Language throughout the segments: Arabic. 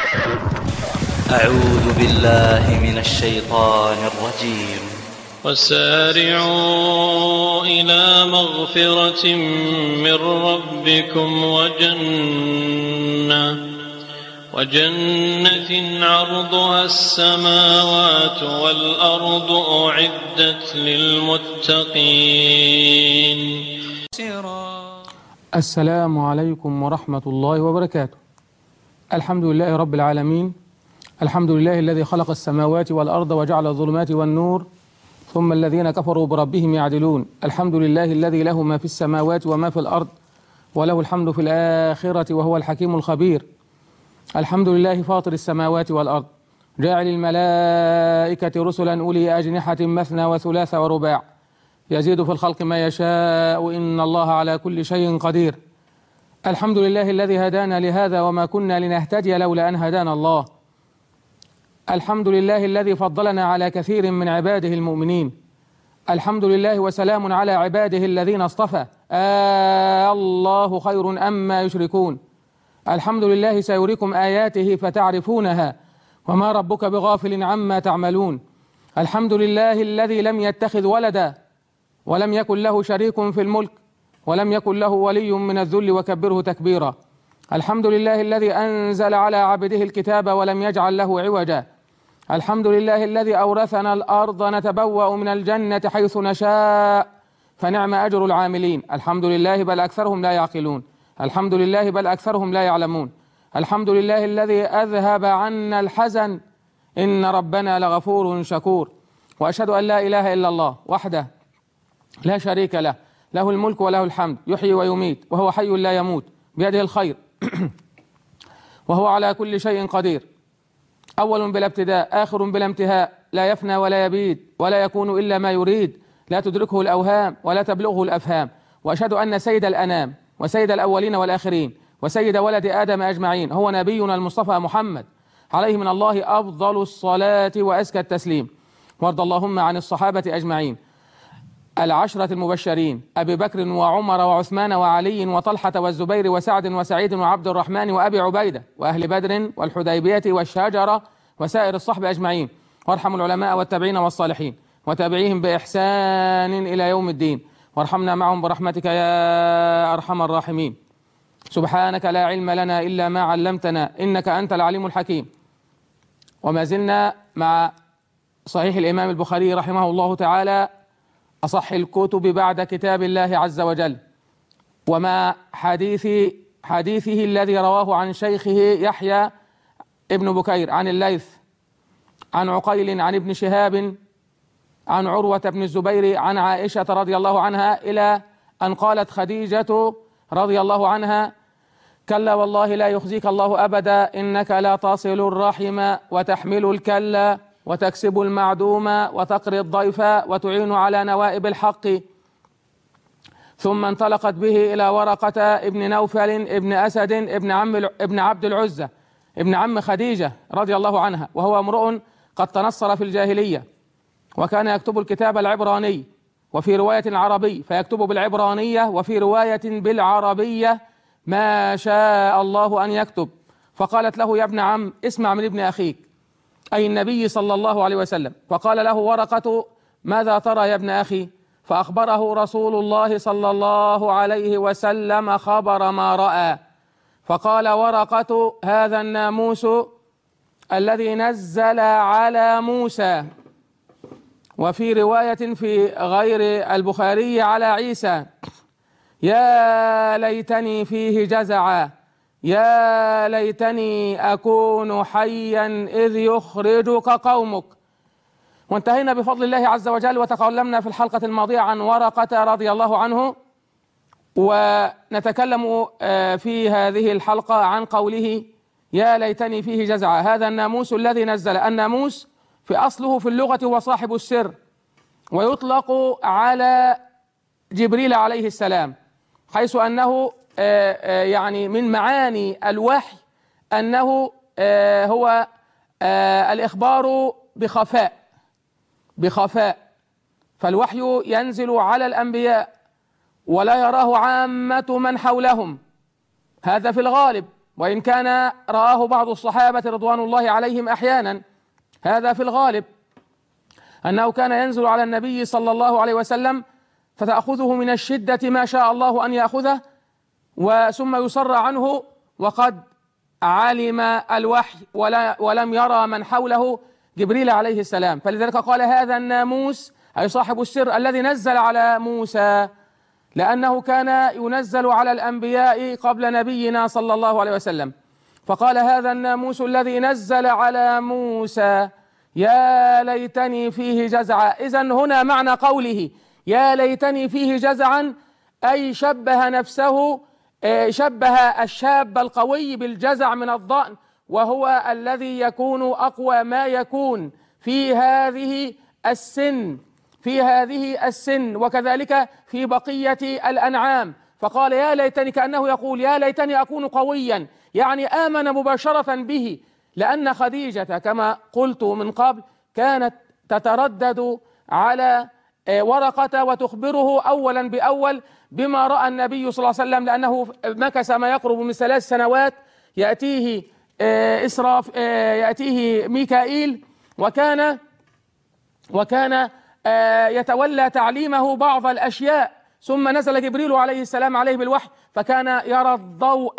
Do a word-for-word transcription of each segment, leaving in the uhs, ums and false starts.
أعوذ بالله من الشيطان الرجيم. وسارعوا إلى مغفرة من ربكم وجنة وجنة عرضها السماوات والأرض أعدت للمتقين. السلام عليكم ورحمة الله وبركاته. الحمد لله رب العالمين، الحمد لله الذي خلق السماوات والأرض وجعل الظلمات والنور، ثم الذين كفروا بربهم يعدلون. الحمد لله الذي له ما في السماوات وما في الأرض، وله الحمد في الآخرة وهو الحكيم الخبير. الحمد لله فاطر السماوات والأرض، جاعل الملائكة رسلا أولي أجنحة مثنى وثلاث ورباع، يزيد في الخلق ما يشاء، إن الله على كل شيء قدير. الحمد لله الذي هدانا لهذا وما كنا لنهتدي لولا أن هدانا الله. الحمد لله الذي فضلنا على كثير من عباده المؤمنين. الحمد لله وسلام على عباده الذين اصطفى. آه الله خير أما يشركون. الحمد لله سيريكم آياته فتعرفونها، وما ربك بغافل عما تعملون. الحمد لله الذي لم يتخذ ولدا ولم يكن له شريك في الملك ولم يكن له ولي من الذل وكبره تكبيرا. الحمد لله الذي أنزل على عبده الكتاب ولم يجعل له عوجا. الحمد لله الذي أورثنا الأرض نتبوأ من الجنة حيث نشاء، فنعم أجر العاملين. الحمد لله بل أكثرهم لا يعقلون. الحمد لله بل أكثرهم لا يعلمون. الحمد لله الذي أذهب عنا الحزن، إن ربنا لغفور شكور. وأشهد أن لا إله إلا الله وحده لا شريك له، له الملك وله الحمد، يحيي ويميت وهو حي لا يموت، بيده الخير وهو على كل شيء قدير. أول بلا ابتداء، آخر بلا انتهاء، لا يفنى ولا يبيد ولا يكون إلا ما يريد، لا تدركه الأوهام ولا تبلغه الأفهام. وأشهد أن سيد الأنام وسيد الأولين والآخرين وسيد ولد آدم أجمعين هو نبينا المصطفى محمد، عليه من الله أفضل الصلاة وأزكى التسليم. وارض اللهم عن الصحابة أجمعين، العشرة المبشرين، أبي بكر وعمر وعثمان وعلي وطلحة والزبير وسعد وسعيد وعبد الرحمن وأبي عبيدة، وأهل بدر والحديبية والشجرة وسائر الصحب أجمعين. وارحم العلماء والتابعين والصالحين وتابعيهم بإحسان إلى يوم الدين، وارحمنا معهم برحمتك يا أرحم الراحمين. سبحانك لا علم لنا إلا ما علمتنا، إنك أنت العليم الحكيم. وما زلنا مع صحيح الإمام البخاري رحمه الله تعالى، أصح الكتب بعد كتاب الله عز وجل، وما حديث حديثه الذي رواه عن شيخه يحيى ابن بكير عن الليث عن عقيل عن ابن شهاب عن عروة بن الزبير عن عائشة رضي الله عنها، إلى أن قالت خديجة رضي الله عنها: كلا والله لا يخزيك الله أبدا، إنك لا تصل الرحم وتحمل الكلا وتكسب المعدوم وتقري الضيف وتعين على نوائب الحق. ثم انطلقت به إلى ورقة ابن نوفل ابن أسد ابن عم ابن عبد العزة ابن عم خديجة رضي الله عنها، وهو امرؤ قد تنصر في الجاهلية، وكان يكتب الكتاب العبراني وفي رواية العربي، فيكتب بالعبرانية وفي رواية بالعربية ما شاء الله أن يكتب. فقالت له: يا ابن عم، اسمع من ابن أخيك، أي النبي صلى الله عليه وسلم. فقال له ورقة: ماذا ترى يا ابن أخي؟ فأخبره رسول الله صلى الله عليه وسلم خبر ما رأى. فقال ورقة: هذا الناموس الذي نزل على موسى، وفي رواية في غير البخاري على عيسى. يا ليتني فيه جزعا، يا ليتني أكون حيا إذ يخرجك قومك. وانتهينا بفضل الله عز وجل، وتكلمنا في الحلقة الماضية عن ورقة رضي الله عنه، ونتكلم في هذه الحلقة عن قوله: يا ليتني فيه جزعا. هذا الناموس الذي نزل. الناموس في أصله في اللغة هو صاحب السر، ويطلق على جبريل عليه السلام، حيث أنه يعني من معاني الوحي أنه هو الإخبار بخفاء بخفاء فالوحي ينزل على الأنبياء ولا يراه عامة من حولهم، هذا في الغالب. وإن كان رآه بعض الصحابة رضوان الله عليهم أحيانا، هذا في الغالب، أنه كان ينزل على النبي صلى الله عليه وسلم فتأخذه من الشدة ما شاء الله أن يأخذه، وثم يصر عنه وقد علم الوحي ولا ولم يرى من حوله جبريل عليه السلام. فلذلك قال هذا الناموس أي صاحب السر الذي نزل على موسى، لأنه كان ينزل على الأنبياء قبل نبينا صلى الله عليه وسلم. فقال هذا الناموس الذي نزل على موسى يا ليتني فيه جزعا. إذن هنا معنى قوله يا ليتني فيه جزعا أي شبه نفسه، شبه الشاب القوي بالجزع من الضأن، وهو الذي يكون أقوى ما يكون في هذه السن في هذه السن وكذلك في بقية الأنعام. فقال يا ليتني، كأنه يقول يا ليتني أكون قويا، يعني آمن مباشرة به، لأن خديجة كما قلت من قبل كانت تتردد على ورقة وتخبره أولا بأول بما رأى النبي صلى الله عليه وسلم، لأنه مكث ما يقرب من ثلاث سنوات يأتيه إسراف يأتيه ميكائيل، وكان وكان يتولى تعليمه بعض الأشياء، ثم نزل جبريل عليه السلام عليه بالوحي، فكان يرى الضوء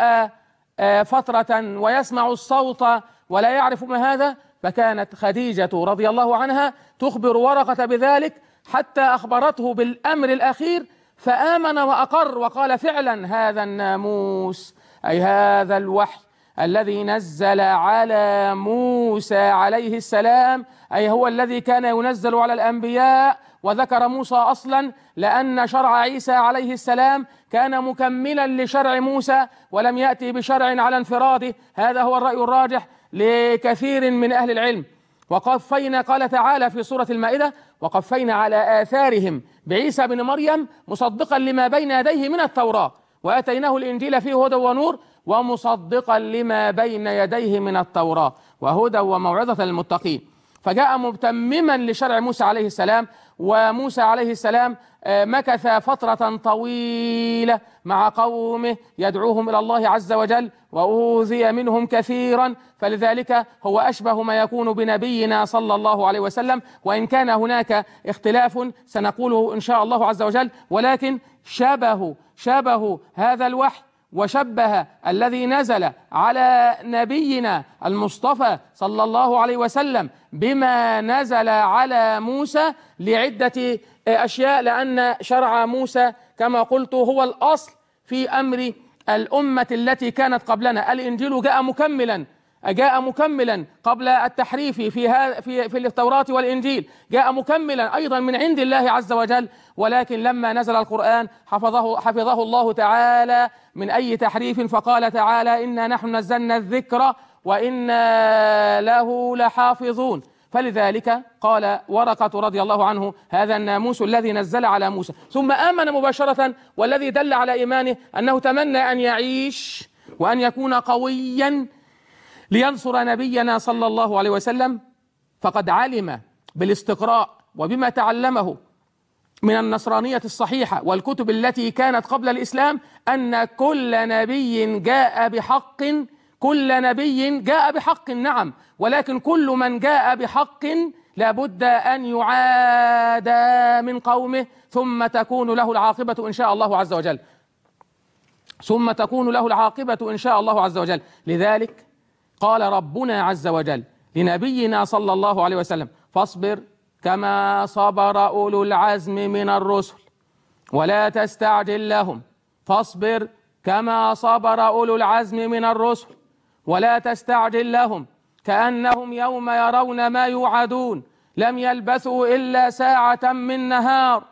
فترة ويسمع الصوت ولا يعرف ما هذا. فكانت خديجة رضي الله عنها تخبر ورقة بذلك حتى أخبرته بالأمر الأخير، فآمن وأقر وقال فعلا هذا الناموس أي هذا الوحي الذي نزل على موسى عليه السلام، أي هو الذي كان ينزل على الأنبياء. وذكر موسى أصلا لأن شرع عيسى عليه السلام كان مكملا لشرع موسى ولم يأتي بشرع على انفراده، هذا هو الرأي الراجح لكثير من أهل العلم. وقفينا، قال تعالى في سورة المائدة وقفينا على آثارهم بعيسى بن مريم مصدقا لما بين يديه من التوراة وآتيناه الإنجيل فيه هدى ونور ومصدقا لما بين يديه من التوراة وهدى وموعظة للمتقين. فجاء متمما لشرع موسى عليه السلام. وموسى عليه السلام مكث فترة طويلة مع قومه يدعوهم إلى الله عز وجل، وأوذي منهم كثيرا، فلذلك هو أشبه ما يكون بنبينا صلى الله عليه وسلم، وإن كان هناك اختلاف سنقوله إن شاء الله عز وجل، ولكن شبه شبه هذا الوحي وشبه الذي نزل على نبينا المصطفى صلى الله عليه وسلم بما نزل على موسى لعدة أشياء، لأن شرع موسى كما قلت هو الأصل في أمر الأمة التي كانت قبلنا. الإنجيل جاء مكملا جاء مكملا قبل التحريف في في في التوراة والإنجيل، جاء مكملا أيضا من عند الله عز وجل، ولكن لما نزل القرآن حفظه حفظه الله تعالى من أي تحريف، فقال تعالى إنا نحن نزلنا الذكر وإنا له لحافظون. فلذلك قال ورقة رضي الله عنه هذا الناموس الذي نزل على موسى، ثم آمن مباشرة. والذي دل على إيمانه أنه تمنى أن يعيش وأن يكون قويا لينصر نبينا صلى الله عليه وسلم، فقد علم بالاستقراء وبما تعلمه من النصرانية الصحيحة والكتب التي كانت قبل الإسلام أن كل نبي جاء بحق كل نبي جاء بحق نعم، ولكن كل من جاء بحق لابد أن يعادى من قومه ثم تكون له العاقبة إن شاء الله عز وجل ثم تكون له العاقبة إن شاء الله عز وجل. لذلك قال ربنا عز وجل لنبينا صلى الله عليه وسلم فاصبر كما صبر أولو العزم من الرسل ولا تستعجل لهم. فاصبر كما صبر أولو العزم من الرسل ولا تستعجل لهم كأنهم يوم يرون ما يوعدون لم يلبثوا إلا ساعة من نهار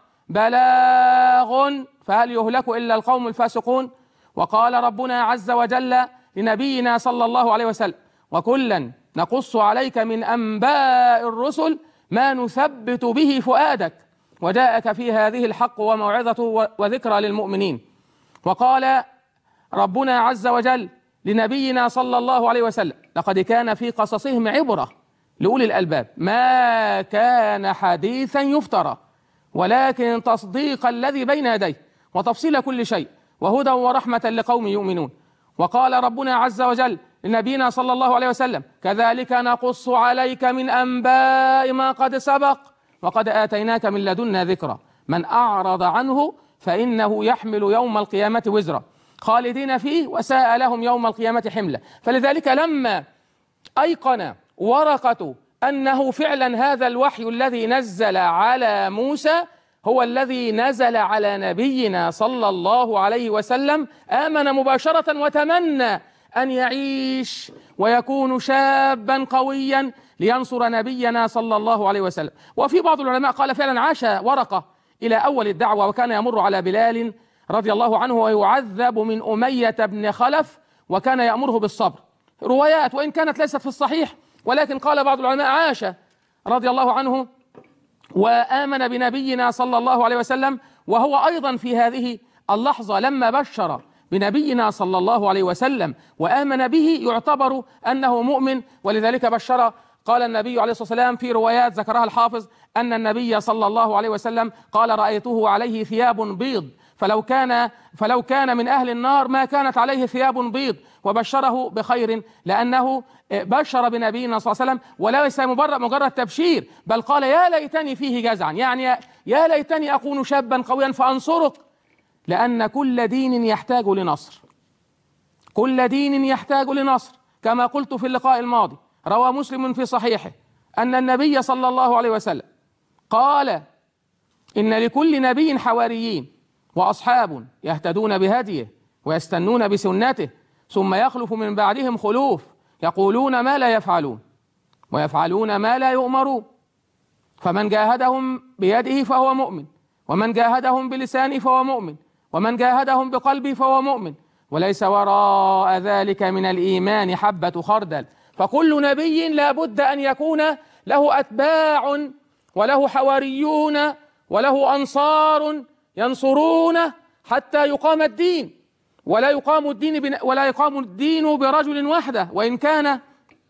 بلاغ فهل يهلك إلا القوم الفاسقون. وقال ربنا عز وجل لنبينا صلى الله عليه وسلم وكلا نقص عليك من أنباء الرسل ما نثبت به فؤادك وجاءك في هذه الحق وموعظة وذكرى للمؤمنين. وقال ربنا عز وجل لنبينا صلى الله عليه وسلم لقد كان في قصصهم عبرة لأولي الألباب ما كان حديثا يفترى ولكن تصديق الذي بين يديه وتفصيل كل شيء وهدى ورحمة لقوم يؤمنون. وقال ربنا عز وجل لنبينا صلى الله عليه وسلم: كذلك نقص عليك من أنباء ما قد سبق وقد آتيناك من لدنا ذكرا من أعرض عنه فإنه يحمل يوم القيامة وزرا خالدين فيه وساء لهم يوم القيامة حملا. فلذلك لما أيقن ورقة أنه فعلا هذا الوحي الذي نزل على موسى هو الذي نزل على نبينا صلى الله عليه وسلم، آمن مباشرة وتمنى أن يعيش ويكون شابا قويا لينصر نبينا صلى الله عليه وسلم. وفي بعض العلماء قال فعلا عاش ورقة إلى أول الدعوة، وكان يمر على بلال رضي الله عنه ويعذب من أمية بن خلف وكان يأمره بالصبر. روايات وإن كانت ليست في الصحيح، ولكن قال بعض العلماء عاش رضي الله عنه وآمن بنبينا صلى الله عليه وسلم، وهو أيضا في هذه اللحظة لما بشر بنبينا صلى الله عليه وسلم وآمن به يعتبر أنه مؤمن. ولذلك بشر، قال النبي عليه الصلاة والسلام في روايات ذكرها الحافظ أن النبي صلى الله عليه وسلم قال: رأيته عليه ثياب بيض فلو كان فلو كان من أهل النار ما كانت عليه ثياب بيض، وبشره بخير لأنه بشر بنبينا صلى الله عليه وسلم وليس مجرد مجرد تبشير، بل قال: يا ليتني فيه جزعا، يعني يا ليتني أكون شابا قويا فأنصرك، لأن كل دين يحتاج لنصر، كل دين يحتاج لنصر. كما قلت في اللقاء الماضي، روى مسلم في صحيحه أن النبي صلى الله عليه وسلم قال: إن لكل نبي حواريين وأصحاب يهتدون بهديه ويستنون بسنته، ثم يخلف من بعدهم خلوف يقولون ما لا يفعلون ويفعلون ما لا يؤمرون، فمن جاهدهم بيده فهو مؤمن، ومن جاهدهم بلسانه فهو مؤمن، ومن جاهدهم بقلبه فهو مؤمن، وليس وراء ذلك من الإيمان حبة خردل. فكل نبي لا بد أن يكون له أتباع وله حواريون وله أنصار ينصرونه حتى يقام الدين، ولا يقام الدين ولا يقام الدين برجل وحده. وإن كان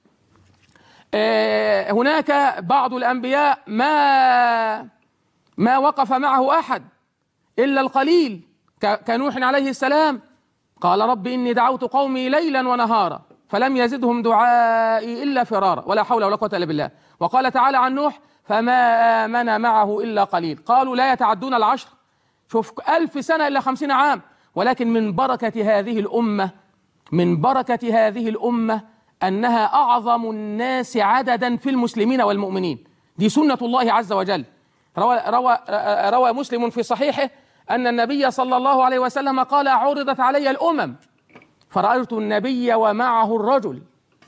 هناك بعض الأنبياء ما ما وقف معه أحد إلا القليل، كنوح عليه السلام قال: رب إني دعوت قومي ليلا ونهارا فلم يزدهم دعائي إلا فرارا ولا حول ولا قوة إلا بالله. وقال تعالى عن نوح: فما آمن معه إلا قليل. قالوا لا يتعدون العشر، شوف ألف سنة إلا خمسين عام. ولكن من بركة هذه الأمة من بركة هذه الأمة أنها أعظم الناس عددا في المسلمين والمؤمنين، دي سنة الله عز وجل. روى, روى, روى مسلم في صحيحه أن النبي صلى الله عليه وسلم قال: عرضت علي الأمم فرأيت النبي ومعه الرجل،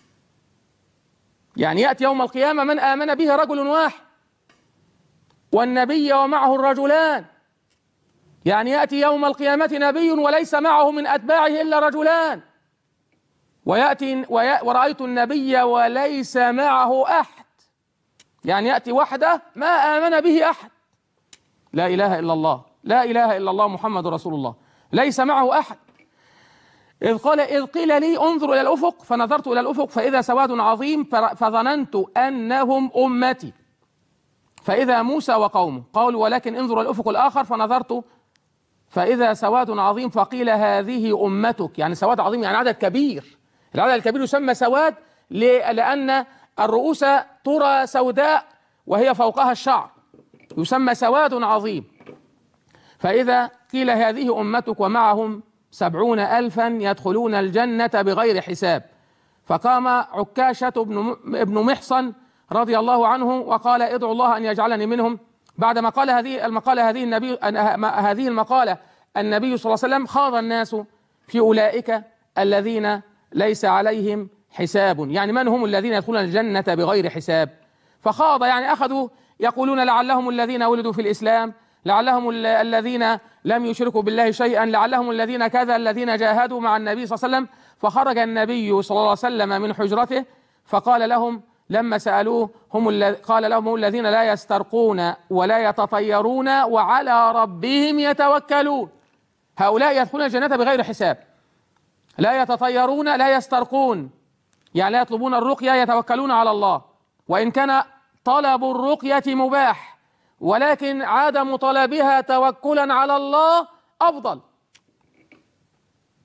يعني يأتي يوم القيامة من آمن به رجل واحد، والنبي ومعه الرجلان، يعني يأتي يوم القيامة نبي وليس معه من أتباعه إلا رجلان، ويأتي ورأيت النبي وليس معه أحد، يعني يأتي وحده ما آمن به أحد. لا إله إلا الله، لا إله إلا الله محمد رسول الله، ليس معه أحد. إذ قال إذ قيل لي انظر إلى الأفق فنظرت إلى الأفق فإذا سواد عظيم فظننت أنهم أمتي، فإذا موسى وقومه. قالوا ولكن انظر الأفق الآخر فنظرت فإذا سواد عظيم فقيل هذه أمتك، يعني سواد عظيم يعني عدد كبير. العدد الكبير يسمى سواد لأن الرؤوس ترى سوداء وهي فوقها الشعر، يسمى سواد عظيم. فإذا قيل هذه أمتك ومعهم سبعون ألفا يدخلون الجنة بغير حساب. فقام عكاشة بن محصن رضي الله عنه وقال: ادعو الله أن يجعلني منهم. بعدما قال هذه المقالة هذه النبي هذه المقالة النبي صلى الله عليه وسلم خاض الناس في أولئك الذين ليس عليهم حساب، يعني من هم الذين يدخلون الجنة بغير حساب. فخاض، يعني أخذوا يقولون لعلهم الذين ولدوا في الإسلام، لعلهم الذين لم يشركوا بالله شيئا، لعلهم الذين كذا الذين جاهدوا مع النبي صلى الله عليه وسلم. فخرج النبي صلى الله عليه وسلم من حجرته فقال لهم لما سألوه هم قال لهم هم الذين لا يسترقون ولا يتطيرون وعلى ربهم يتوكلون. هؤلاء يدخلون الجنة بغير حساب، لا يتطيرون لا يسترقون، يعني لا يطلبون الرقية، يتوكلون على الله. وإن كان طلب الرقية مباح، ولكن عدم طلبها توكلا على الله أفضل.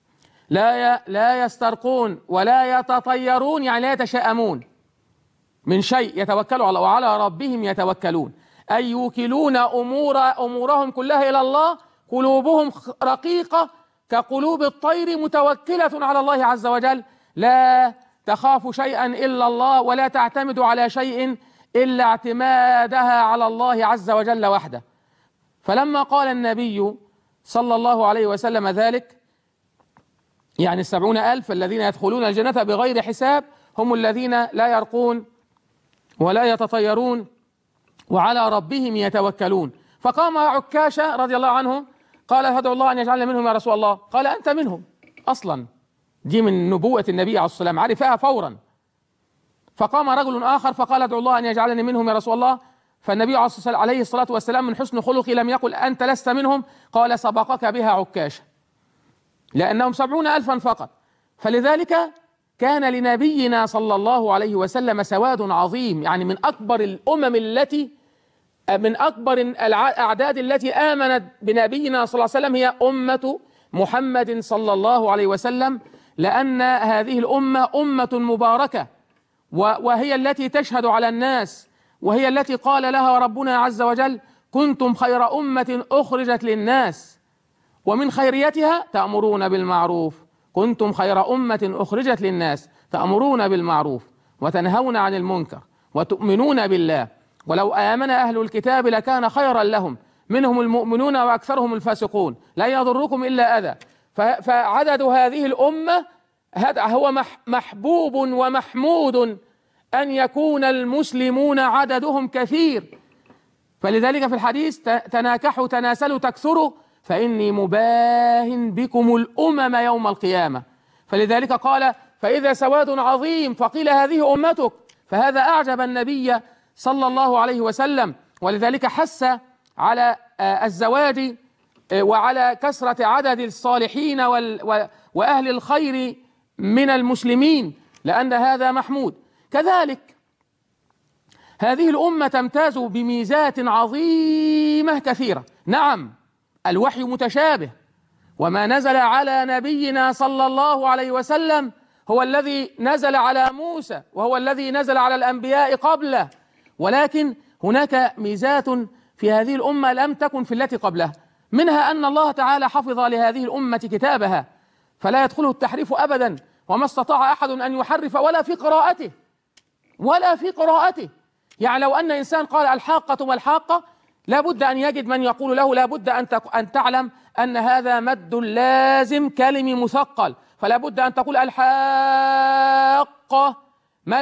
لا لا يسترقون ولا يتطيرون، يعني لا يتشاءمون من شيء، يتوكلوا على وعلى ربهم يتوكلون، أي يوكلون أمور أمورهم كلها إلى الله، قلوبهم رقيقة كقلوب الطير متوكلة على الله عز وجل، لا تخاف شيئا إلا الله ولا تعتمد على شيء إلا اعتمادها على الله عز وجل وحده. فلما قال النبي صلى الله عليه وسلم ذلك، يعني السبعون ألف الذين يدخلون الجنة بغير حساب هم الذين لا يرقون ولا يتطيرون وعلى ربهم يتوكلون. فقام عكاشة رضي الله عنه قال ادعو الله أن يجعلنا منهم يا رسول الله. قال أنت منهم أصلا، دي من نبوة النبي عليه الصلاة والسلام، عرفها فورا. فقام رجل آخر فقال ادعو الله أن يجعلني منهم يا رسول الله. فالنبي عليه الصلاة والسلام من حسن خلقه لم يقل أنت لست منهم، قال سبقك بها عكاشة، لأنهم سبعون ألفا فقط. فلذلك كان لنبينا صلى الله عليه وسلم سواد عظيم، يعني من أكبر الأمم التي من أكبر الأعداد التي آمنت بنبينا صلى الله عليه وسلم هي أمة محمد صلى الله عليه وسلم، لأن هذه الأمة أمة مباركة، وهي التي تشهد على الناس، وهي التي قال لها ربنا عز وجل كنتم خير أمة أخرجت للناس، ومن خيريتها تأمرون بالمعروف، كنتم خير أمة أخرجت للناس تأمرون بالمعروف وتنهون عن المنكر وتؤمنون بالله، ولو آمن أهل الكتاب لكان خيرا لهم منهم المؤمنون وأكثرهم الفاسقون لا يضركم إلا أذى. فعدد هذه الأمة هو محبوب ومحمود أن يكون المسلمون عددهم كثير. فلذلك في الحديث تناكحوا تناسلوا تكثروا فإني مباهن بكم الأمم يوم القيامة. فلذلك قال فإذا سواد عظيم فقيل هذه أمتك، فهذا أعجب النبي صلى الله عليه وسلم، ولذلك حث على الزواج وعلى كثرة عدد الصالحين وأهل الخير من المسلمين، لأن هذا محمود. كذلك هذه الأمة تمتاز بميزات عظيمة كثيرة. نعم الوحي متشابه، وما نزل على نبينا صلى الله عليه وسلم هو الذي نزل على موسى وهو الذي نزل على الأنبياء قبله، ولكن هناك ميزات في هذه الأمة لم تكن في التي قبلها، منها أن الله تعالى حفظ لهذه الأمة كتابها فلا يدخله التحريف أبدا، وما استطاع أحد أن يحرف ولا في قراءته ولا في قراءته. يعني لو أن إنسان قال الحاقة ما الحاقة لا بد أن يجد من يقول له لا بد أن أن تعلم أن هذا مد لازم كلمي مثقل، فلا بد أن تقول الحاقة ما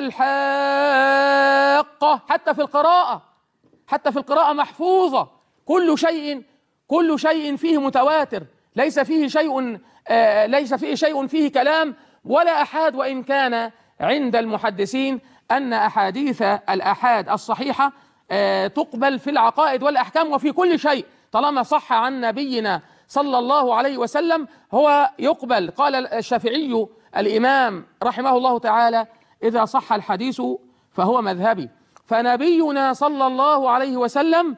الحاقة. حتى في القراءة حتى في القراءة محفوظة، كل شيء كل شيء فيه متواتر، ليس فيه شيء آه ليس فيه شيء فيه كلام ولا أحاد، وإن كان عند المحدثين أن أحاديث الأحاد الصحيحة آه تقبل في العقائد والأحكام وفي كل شيء، طالما صح عن نبينا صلى الله عليه وسلم هو يقبل. قال الشافعي الإمام رحمه الله تعالى إذا صح الحديث فهو مذهبي. فنبينا صلى الله عليه وسلم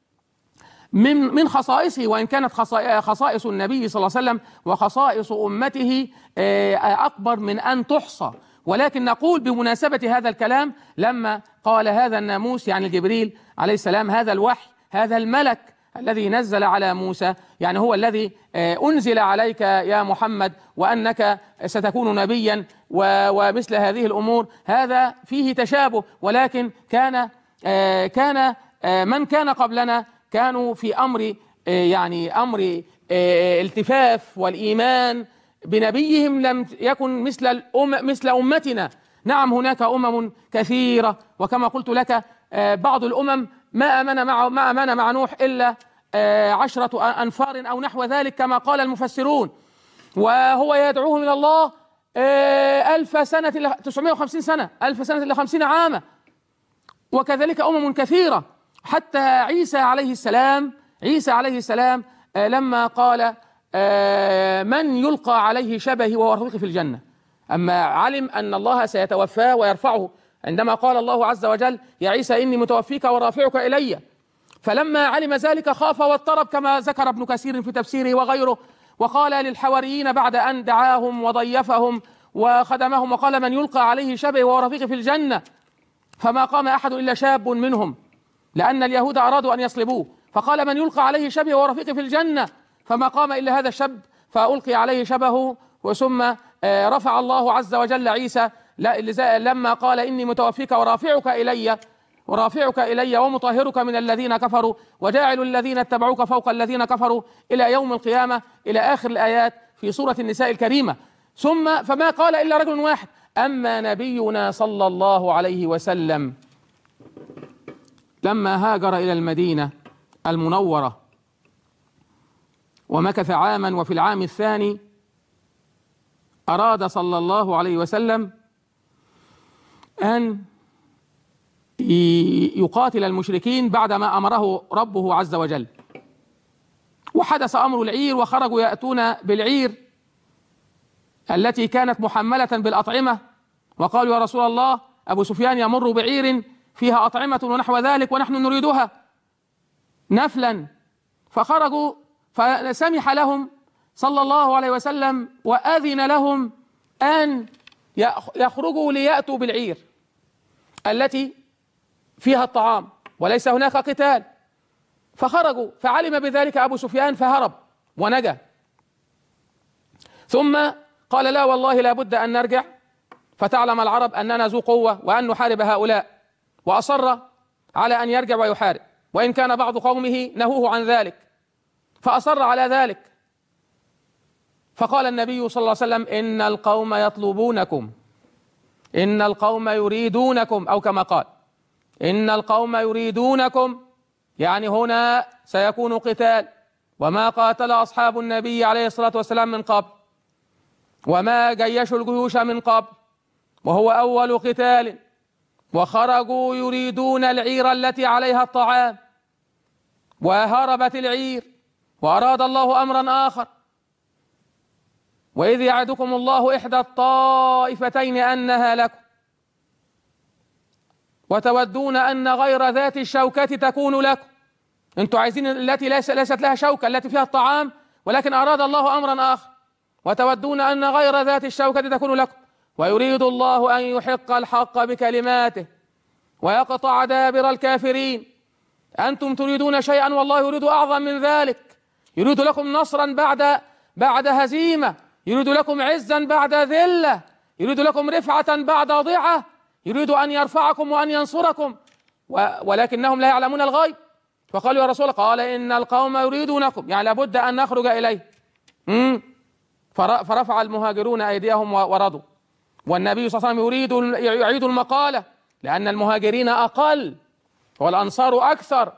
من من خصائصه، وإن كانت خصائص النبي صلى الله عليه وسلم وخصائص أمته أكبر من أن تحصى، ولكن نقول بمناسبة هذا الكلام لما قال هذا الناموس يعني جبريل عليه السلام، هذا الوحي هذا الملك الذي نزل على موسى، يعني هو الذي أنزل عليك يا محمد وأنك ستكون نبيا ومثل هذه الأمور، هذا فيه تشابه. ولكن كان كان من كان قبلنا كانوا في أمر يعني أمر التفاف والإيمان بنبيهم لم يكن مثل الأم مثل أمتنا. نعم هناك أمم كثيرة، وكما قلت لك بعض الأمم ما آمن مع ما آمن مع نوح إلا عشرة أنفار أو نحو ذلك كما قال المفسرون، وهو يدعوهم إلى الله ألف سنة تسعمائة وخمسين سنة ألف سنة إلى خمسين عاما. وكذلك أمم كثيرة، حتى عيسى عليه السلام عيسى عليه السلام لما قال من يلقى عليه شبهي وهو رفيقي في الجنة، أما علم أن الله سيتوفاه ويرفعه، عندما قال الله عز وجل يا عيسى إني متوفيك ورافعك إلي، فلما علم ذلك خاف واضطرب كما ذكر ابن كثير في تفسيره وغيره، وقال للحواريين بعد أن دعاهم وضيفهم وخدمهم وقال: من يلقى عليه شبه وهو رفيقي في الجنة، فما قام أحد إلا شاب منهم، لأن اليهود أرادوا أن يصلبوه، فقال: من يلقى عليه شبه وهو رفيقي في الجنة، فما قام إلا هذا الشاب، فألقي عليه شبهه. وثم رفع الله عز وجل عيسى لما قال: إني متوفيك ورافعك إلي ورافعك إلي ومطهرك من الذين كفروا وجاعل الذين اتبعوك فوق الذين كفروا إلى يوم القيامة، إلى آخر الآيات في سورة النساء الكريمة. ثم فما قال إلا رجل واحد: أما نبينا صلى الله عليه وسلم لما هاجر إلى المدينة المنورة ومكث عاما، وفي العام الثاني أراد صلى الله عليه وسلم أن يقاتل المشركين بعدما أمره ربه عز وجل، وحدث أمر العير، وخرجوا يأتون بالعير التي كانت محملة بالأطعمة، وقالوا: يا رسول الله، أبو سفيان يمر بعير فيها أطعمة ونحو ذلك ونحن نريدها نفلا. فخرجوا فسمح لهم صلى الله عليه وسلم وأذن لهم أن يخرجوا ليأتوا بالعير التي فيها الطعام وليس هناك قتال. فخرجوا، فعلم بذلك أبو سفيان فهرب ونجا، ثم قال: لا والله لا بد أن نرجع فتعلم العرب أننا ذو قوة وأن نحارب هؤلاء، وأصر على أن يرجع ويحارب، وإن كان بعض قومه نهوه عن ذلك، فأصر على ذلك. فقال النبي صلى الله عليه وسلم: إن القوم يطلبونكم، إن القوم يريدونكم، أو كما قال: إن القوم يريدونكم، يعني هنا سيكون قتال، وما قاتل أصحاب النبي عليه الصلاة والسلام من قبل، وما جيشوا الجيوش من قبل، وهو أول قتال، وخرجوا يريدون العير التي عليها الطعام، وهربت العير، وأراد الله أمرا آخر: وإذ يعدكم الله إحدى الطائفتين أنها لكم وتودون أن غير ذات الشوكة تكون لكم. أنتوا عايزين التي ليست لها شوكة، التي فيها الطعام، ولكن أراد الله أمرا آخر: وتودون أن غير ذات الشوكة تكون لكم ويريد الله أن يحق الحق بكلماته ويقطع دابر الكافرين. أنتم تريدون شيئا والله يريد أعظم من ذلك، يريد لكم نصرا بعد بعد هزيمة، يريد لكم عزا بعد ذلة، يريد لكم رفعة بعد ضعة، يريد أن يرفعكم وأن ينصركم، ولكنهم لا يعلمون الغيب. فقالوا: يا رسول الله، قال: إن القوم يريدونكم، يعني لابد أن نخرج إليه. فرفع المهاجرون أيديهم ورضوا، والنبي صلى الله عليه وسلم يريد يعيد المقالة، لأن المهاجرين أقل والأنصار أكثر،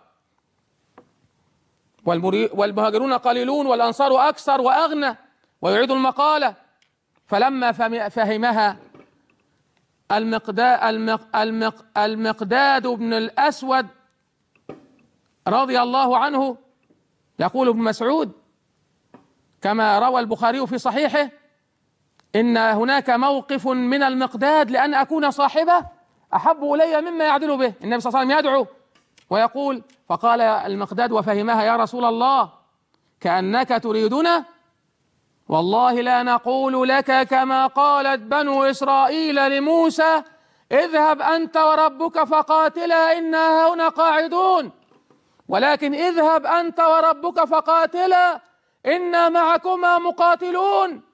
والمهاجرون قليلون والأنصار أكثر وأغنى، ويعيد المقالة. فلما فهمها المقداد, المق المقداد بن الأسود رضي الله عنه، يقول ابن مسعود كما روى البخاري في صحيحه: إن هناك موقف من المقداد لأن أكون صاحبه أحب إلي مما يعدل به. النبي صلى الله عليه وسلم يدعو ويقول، فقال المقداد وفهمها: يا رسول الله، كأنك تريدنا، والله لا نقول لك كما قالت بنو إسرائيل لموسى: اذهب أنت وربك فقاتلا إنا هنا قاعدون، ولكن اذهب أنت وربك فقاتلا إنا معكما مقاتلون.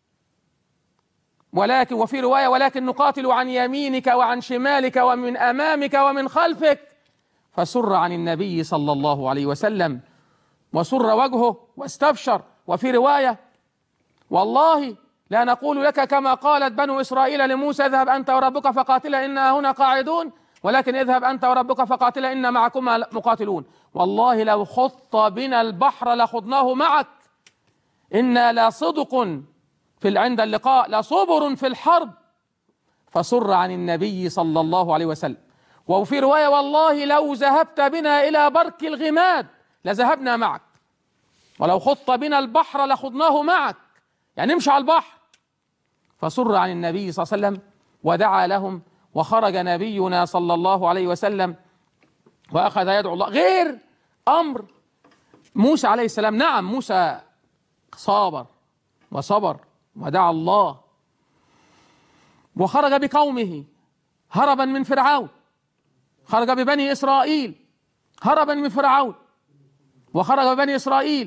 ولكن وفي رواية: ولكن نقاتل عن يمينك وعن شمالك ومن أمامك ومن خلفك. فسر عن النبي صلى الله عليه وسلم وسر وجهه واستبشر. وفي رواية: والله لا نقول لك كما قالت بنو إسرائيل لموسى: اذهب أنت وربك فقاتلا إنا هنا قاعدون، ولكن اذهب أنت وربك فقاتلا إنا معكما مقاتلون. والله لو خط بنا البحر لخضناه معك، إنا لصدق في عند اللقاء لصبر في الحرب. فسر عن النبي صلى الله عليه وسلم. وفي رواية: والله لو ذهبت بنا إلى برك الغماد لذهبنا معك، ولو خط بنا البحر لخضناه معك، يعني نمشي على البحر. فسر عن النبي صلى الله عليه وسلم ودعا لهم، وخرج نبينا صلى الله عليه وسلم وأخذ يدعو الله، غير أمر موسى عليه السلام. نعم، موسى صابر وصبر ودعا الله وخرج بقومه هربا من فرعون، خرج ببني إسرائيل هربا من فرعون، وخرج ببني إسرائيل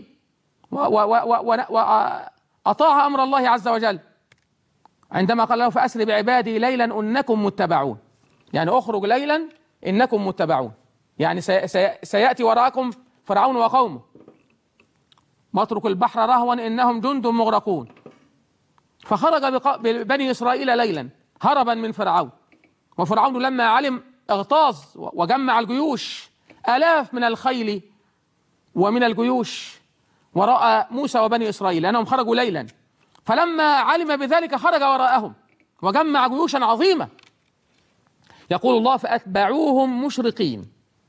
وأطاع أمر الله عز وجل عندما قال له فأسر بعبادي ليلا إنكم متبعون، يعني أخرج ليلا إنكم متبعون، يعني سيأتي وراءكم فرعون وقومه، واترك البحر رهوا إنهم جند مغرقون. فخرج ببني إسرائيل ليلا هربا من فرعون، وفرعون لما علم اغتاظ وجمع الجيوش آلاف من الخيل ومن الجيوش وراء موسى وبني إسرائيل لأنهم خرجوا ليلا، فلما علم بذلك خرج وراءهم وجمع جيوشا عظيمة. يقول الله فأتبعوهم مشرقين،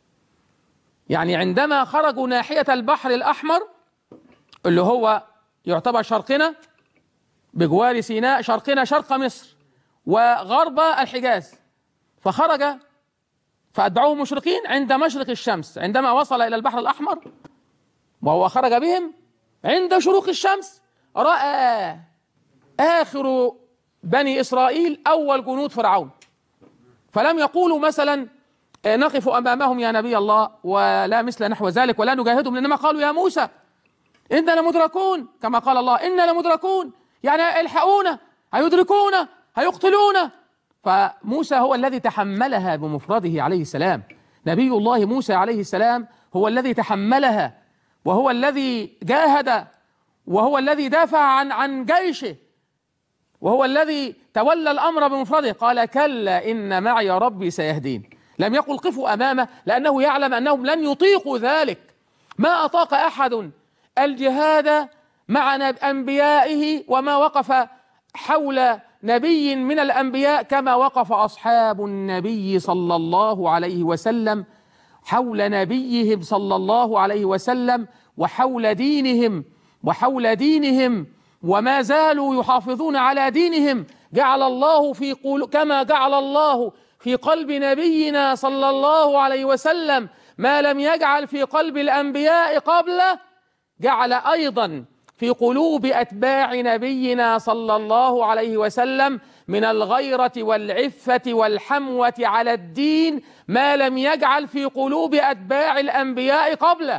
يعني عندما خرجوا ناحية البحر الأحمر اللي هو يعتبر شرقنا بجوار سيناء، شرقنا شرق مصر وغرب الحجاز، فخرج فأتبعوهم مشرقين عند مشرق الشمس، عندما وصل إلى البحر الأحمر وهو خرج بهم عند شروق الشمس رأى آخر بني إسرائيل أول جنود فرعون، فلم يقولوا مثلا نقف أمامهم يا نبي الله ولا مثل نحو ذلك ولا نجاهدهم، إنما قالوا يا موسى إننا لمدركون، كما قال الله إننا لمدركون، يعني الحقونا هيدركونا هيقتلونا. فموسى هو الذي تحملها بمفرده عليه السلام، نبي الله موسى عليه السلام هو الذي تحملها، وهو الذي جاهد، وهو الذي دافع عن عن جيشه، وهو الذي تولى الأمر بمفرده. قال كلا إن معي ربي سيهدين، لم يقل قفوا أمامه لأنه يعلم أنهم لن يطيقوا ذلك. ما أطاق أحد الجهاد مع أنبيائه وما وقف حول نبي من الأنبياء كما وقف أصحاب النبي صلى الله عليه وسلم حول نبيهم صلى الله عليه وسلم وحول دينهم وحول دينهم وما زالوا يحافظون على دينهم. جعل الله في قلوب كما جعل الله في قلب نبينا صلى الله عليه وسلم ما لم يجعل في قلب الأنبياء قبله، جعل أيضا في قلوب أتباع نبينا صلى الله عليه وسلم من الغيرة والعفة والحموة على الدين ما لم يجعل في قلوب أتباع الأنبياء قبله.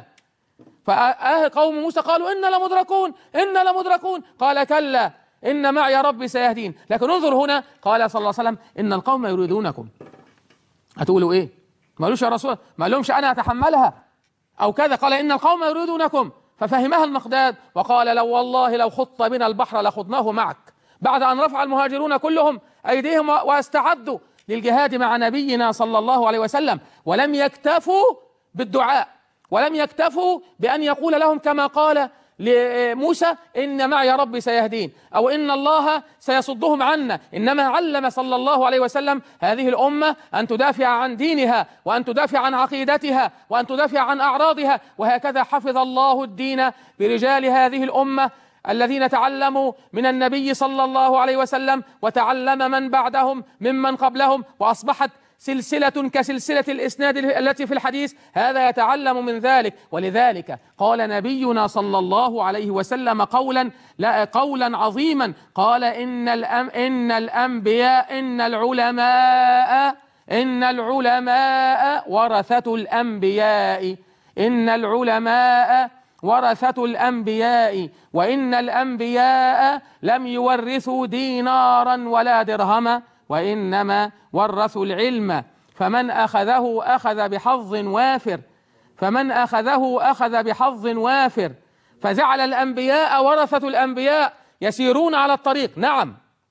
فقوم موسى قالوا إنا لمدركون إنا لمدركون، قال كلا إن معي ربي سيهدين. لكن انظر هنا قال صلى الله عليه وسلم إن القوم يريدونكم، هتقولوا إيه؟ ما قالوش يا رسول، ما لهمش أنا أتحملها أو كذا، قال إن القوم يريدونكم، ففهمها المقداد وقال لو والله لو خط بنا البحر لخضناه معك، بعد أن رفع المهاجرون كلهم أيديهم واستعدوا للجهاد مع نبينا صلى الله عليه وسلم، ولم يكتفوا بالدعاء ولم يكتفوا بأن يقول لهم كما قال لموسى إن معي ربي سيهدين أو إن الله سيصدهم عنا، إنما علم صلى الله عليه وسلم هذه الأمة أن تدافع عن دينها وأن تدافع عن عقيدتها وأن تدافع عن أعراضها. وهكذا حفظ الله الدين برجال هذه الأمة الذين تعلموا من النبي صلى الله عليه وسلم وتعلم من بعدهم ممن قبلهم، وأصبحت سلسلة كسلسلة الإسناد التي في الحديث هذا يتعلم من ذلك. ولذلك قال نبينا صلى الله عليه وسلم قولا لا قولا عظيما، قال إن الأم إن الأنبياء إن العلماء إن العلماء ورثة الأنبياء إن العلماء ورثة الأنبياء وإن الأنبياء لم يورثوا دينارا ولا درهما وإنما ورثوا العلم، فمن أخذه أخذ بحظ وافر فمن أخذه أخذ بحظ وافر فجعل الأنبياء ورثة الأنبياء يسيرون على الطريق. نعم،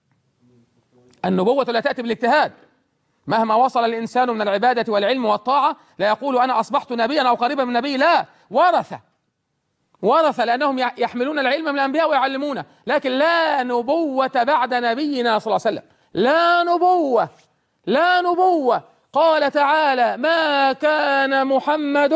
النبوة لا تأتي بالاجتهاد، مهما وصل الإنسان من العبادة والعلم والطاعة لا يقول أنا أصبحت نبيا أو قريبا من نبي، لا، ورثة ورثة لأنهم يحملون العلم من الأنبياء ويعلمونه، لكن لا نبوة بعد نبينا صلى الله عليه وسلم، لا نبوة لا نبوة. قال تعالى ما كان محمد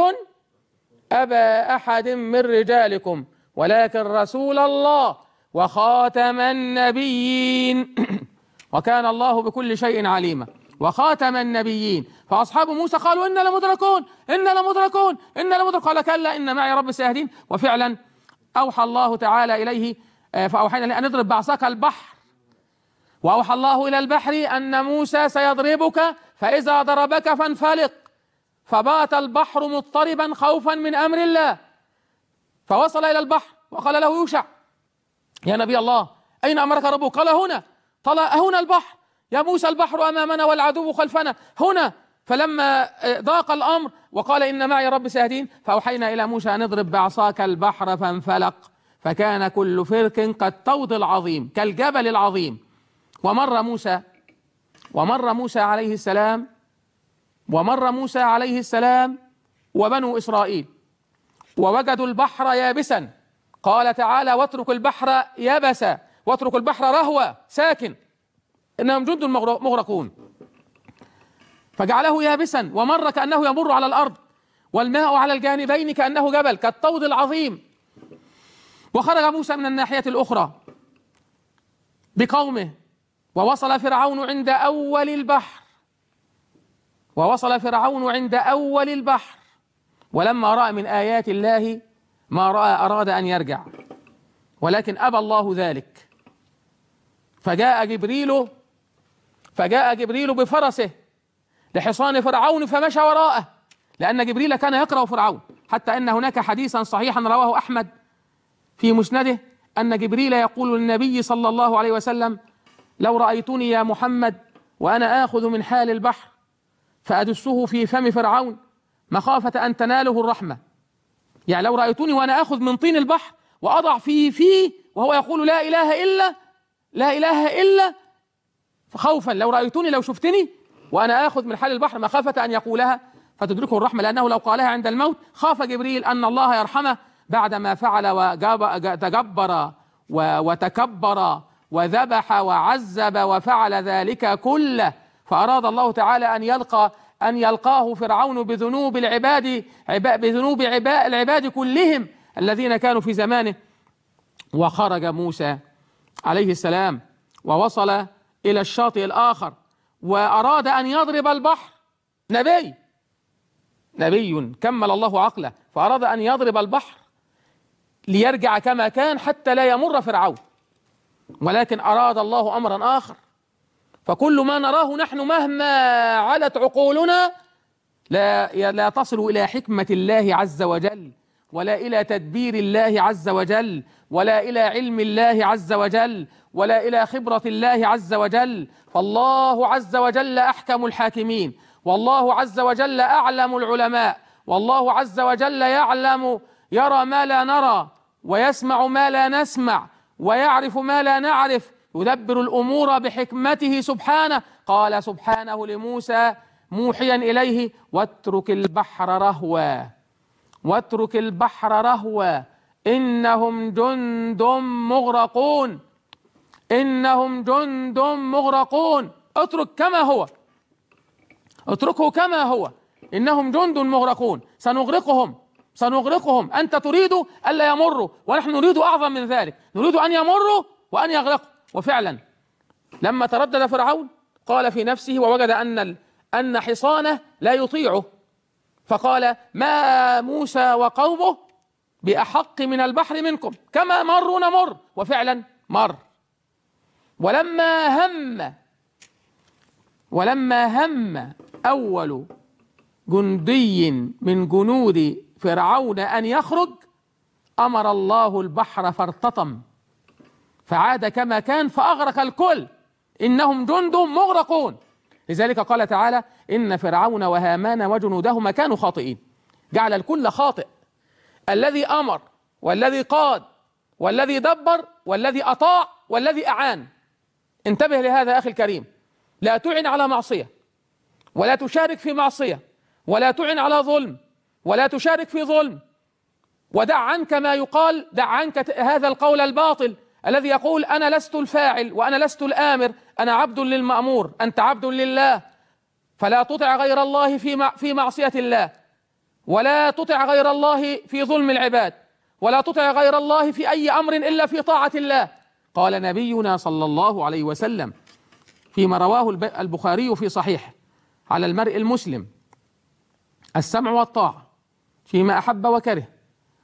أبا أحد من رجالكم ولكن رسول الله وخاتم النبيين وكان الله بكل شيء عليما وخاتم النبيين. فأصحاب موسى قالوا إنا لمدركون إنا لمدركون إنا لمدركون، قال كلا إن معي ربي سيهدين. وفعلا أوحى الله تعالى إليه فأوحينا إليه أن اضرب بعصاك البحر، وأوحى الله إلى البحر أن موسى سيضربك فإذا ضربك فانفلق، فبات البحر مضطربا خوفا من أمر الله، فوصل إلى البحر وقال له يوشع يا نبي الله أين أمرك ربك؟ قال هنا. قال هنا البحر يا موسى، البحر أمامنا والعدو خلفنا هنا. فلما ضاق الأمر وقال إن معي رب سيهدين، فأوحينا إلى موسى أن اضرب بعصاك البحر فانفلق فكان كل فرق كالطود العظيم كالجبل العظيم. ومر موسى ومر موسى عليه السلام ومر موسى عليه السلام وبنو إسرائيل ووجدوا البحر يابسا. قال تعالى واترك البحر يبسا، واترك البحر رهوا ساكن إنهم جند مغرقون، فجعله يابسا ومر كأنه يمر على الأرض، والماء على الجانبين كأنه جبل كالطود العظيم. وخرج موسى من الناحية الأخرى بقومه، ووصل فرعون عند أول البحر ووصل فرعون عند أول البحر ولما رأى من آيات الله ما رأى أراد أن يرجع، ولكن أبى الله ذلك. فجاء جبريل فجاء جبريل بفرسه لحصان فرعون فمشى وراءه، لأن جبريل كان يقرأ فرعون، حتى أن هناك حديثا صحيحا رواه أحمد في مسنده أن جبريل يقول للنبي صلى الله عليه وسلم لو رأيتني يا محمد وأنا آخذ من حال البحر فأدسه في فم فرعون مخافة أن تناله الرحمة، يعني لو رأيتني وأنا آخذ من طين البحر وأضع فيه فيه وهو يقول لا إله إلا لا إله إلا خوفا، لو رأيتني لو شفتني وأنا آخذ من حال البحر مخافة أن يقولها فتدركه الرحمة، لأنه لو قالها عند الموت خاف جبريل أن الله يرحمه بعدما فعل وتجبر وتكبر وذبح وعذب وفعل ذلك كله. فأراد الله تعالى أن يلقى أن يلقاه فرعون بذنوب العباد بذنوب العباد كلهم الذين كانوا في زمانه. وخرج موسى عليه السلام ووصل إلى الشاطئ الآخر وأراد أن يضرب البحر، نبي نبي كمل الله عقله، فأراد أن يضرب البحر ليرجع كما كان حتى لا يمر فرعون، ولكن أراد الله أمرا آخر. فكل ما نراه نحن مهما علت عقولنا لا لا تصل إلى حكمة الله عز وجل، ولا إلى تدبير الله عز وجل، ولا إلى علم الله عز وجل، ولا إلى خبرة الله عز وجل. فالله عز وجل أحكم الحاكمين، والله عز وجل أعلم العلماء، والله عز وجل يعلم يرى ما لا نرى ويسمع ما لا نسمع ويعرف ما لا نعرف، يدبر الأمور بحكمته سبحانه. قال سبحانه لموسى موحيا إليه واترك البحر رهوا واترك البحر رهوا إنهم جند مغرقون إنهم جند مغرقون. اترك كما هو، اتركه كما هو، إنهم جند مغرقون، سنغرقهم سنغرقهم أنت تريد ألا يمروا ونحن نريد أعظم من ذلك، نريد أن يمروا وأن يغرقوا. وفعلا لما تردد فرعون قال في نفسه ووجد أن أن حصانه لا يطيعه، فقال ما موسى وقومه بأحق من البحر منكم كما مروا نمر. وفعلا مر. ولما هم ولما هم أول جندي من جنود فرعون أن يخرج أمر الله البحر فارتطم فعاد كما كان فأغرق الكل، إنهم جند مغرقون. لذلك قال تعالى إن فرعون وهامان وجنودهما كانوا خاطئين، جعل الكل خاطئ، الذي أمر والذي قاد والذي دبر والذي أطاع والذي أعان. انتبه لهذا أخي الكريم، لا تعن على معصية ولا تشارك في معصية ولا تعن على ظلم ولا تشارك في ظلم، ودع عنك ما يقال، دع عنك هذا القول الباطل الذي يقول أنا لست الفاعل وأنا لست الآمر، أنا عبد للمأمور، أنت عبد لله، فلا تطع غير الله في في معصية الله، ولا تطع غير الله في ظلم العباد، ولا تطع غير الله في أي أمر إلا في طاعة الله. قال نبينا صلى الله عليه وسلم فيما رواه البخاري في صحيحه على المرء المسلم السمع والطاعة فيما أحب وكره،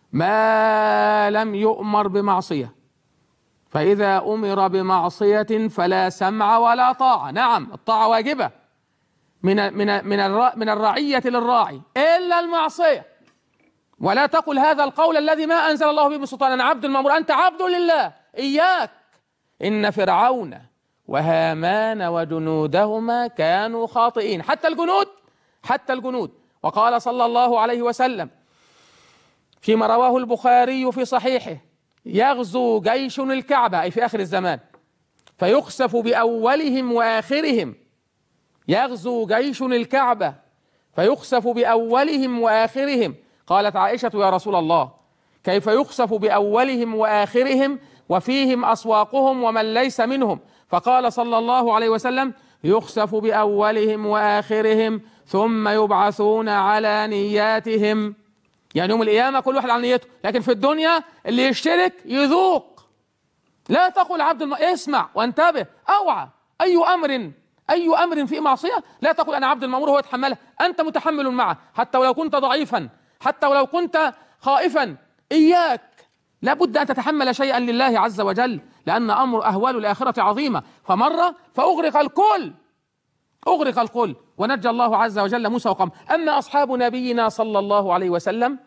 ما لم يؤمر بمعصية، فإذا أمر بمعصية فلا سمع ولا طاعة. نعم الطاعة واجبة من من من من الرعية للراعي إلا المعصية. ولا تقل هذا القول الذي ما أنزل الله به من سلطان، أنا عبد المأمور، أنت عبد لله. إياك، إن فرعون وهامان وجنودهما كانوا خاطئين. حتى الجنود، حتى الجنود. وقال صلى الله عليه وسلم فيما رواه البخاري في صحيحه: يغزو جيش الكعبة، أي في آخر الزمان، فيخسف بأولهم وآخرهم. يغزو جيش الكعبة فيخسف بأولهم وآخرهم. قالت عائشة: يا رسول الله، كيف يخسف بأولهم وآخرهم وفيهم أسواقهم ومن ليس منهم؟ فقال صلى الله عليه وسلم: يخسف بأولهم وآخرهم ثم يبعثون على نياتهم. يعني يوم القيامة كل واحد على نيته، لكن في الدنيا اللي يشترك يذوق. لا تقل عبد الم... اسمع وانتبه، اوعى. أي أمر أي أمر في معصية لا تقل أنا عبد المأمور هو يتحمله، أنت متحمل معه، حتى ولو كنت ضعيفا، حتى ولو كنت خائفا. إياك، لابد أن تتحمل شيئا لله عز وجل، لأن أمر أهوال الآخرة عظيمة. فمرة فأغرق الكل، أغرق الكل، ونجى الله عز وجل موسى وقومه. أما أصحاب نبينا صلى الله عليه وسلم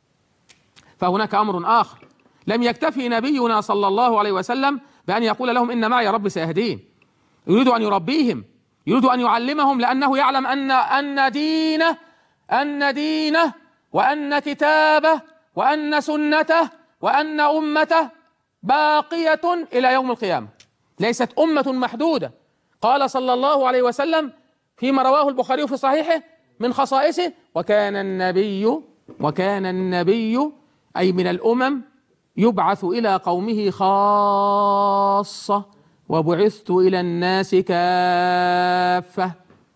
فهناك أمر آخر. لم يكتفي نبينا صلى الله عليه وسلم بأن يقول لهم إن معي ربي سيهدين، يريد أن يربيهم، يريد أن يعلمهم، لأنه يعلم أن أن دينه أن دينه وأن كتابه وأن سنته وأن أمته باقية إلى يوم القيامة، ليست أمة محدودة. قال صلى الله عليه وسلم فيما رواه البخاري في صحيحه من خصائصه: وكان النبي وكان النبي أي من الأمم يبعث إلى قومه خاصة وبعثت إلى الناس كافة.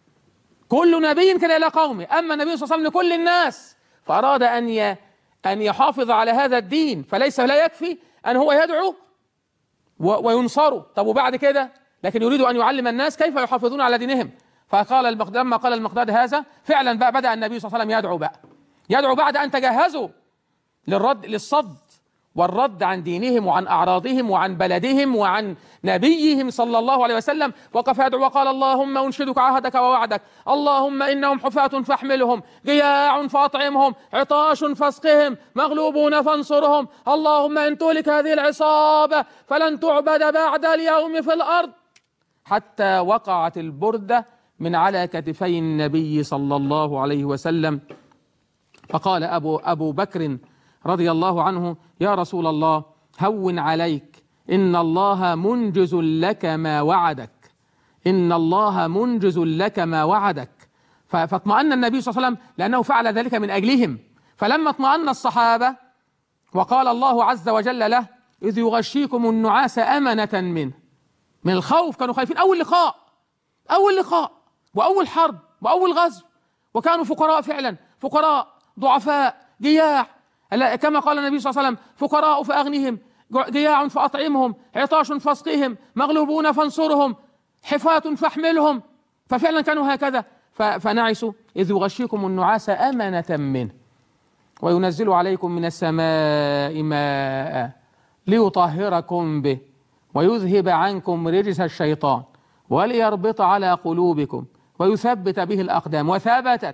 كل نبي كان إلى قومه، أما النبي صلى الله عليه وسلم لكل الناس، فأراد أن ي... أن يحافظ على هذا الدين، فليس لا يكفي أن هو يدعو و... وينصره. طب وبعد كده؟ لكن يريد أن يعلم الناس كيف يحافظون على دينهم. فقال المقداد، لما قال المقداد هذا فعلا بقى بدأ النبي صلى الله عليه وسلم يدعو بقى يدعو بعد أن تجهزوا للرد للصد والرد عن دينهم وعن أعراضهم وعن بلدهم وعن نبيهم صلى الله عليه وسلم. وقف يدعو وقال: اللهم أنشدك عهدك ووعدك، اللهم إنهم حفاة فاحملهم، جياع فأطعمهم، عطاش فاسقهم، مغلوبون فانصرهم، اللهم إن تهلك هذه العصابة فلن تعبد بعد اليوم في الأرض. حتى وقعت البردة من على كتفي النبي صلى الله عليه وسلم. فقال أبو, أبو بكر رضي الله عنه: يا رسول الله، هون عليك، إن الله منجز لك ما وعدك، إن الله منجز لك ما وعدك. فاطمأن النبي صلى الله عليه وسلم لأنه فعل ذلك من أجلهم. فلما اطمأن الصحابة وقال الله عز وجل له: إذ يغشيكم النعاس أمنة منه، من الخوف، كانوا خايفين. أول لقاء أول لقاء وأول حرب وأول غزو، وكانوا فقراء فعلا، فقراء ضعفاء جياع، كما قال النبي صلى الله عليه وسلم: فقراء فأغنهم، جياع فأطعمهم، عطاش فاسقهم، مغلوبون فانصرهم، حفاة فاحملهم. ففعلا كانوا هكذا. فنعسوا: إذ يغشيكم النعاس أمنة منه وينزل عليكم من السماء ماء ليطهركم به ويذهب عنكم رجس الشيطان وليربط على قلوبكم ويثبت به الأقدام. وثبتت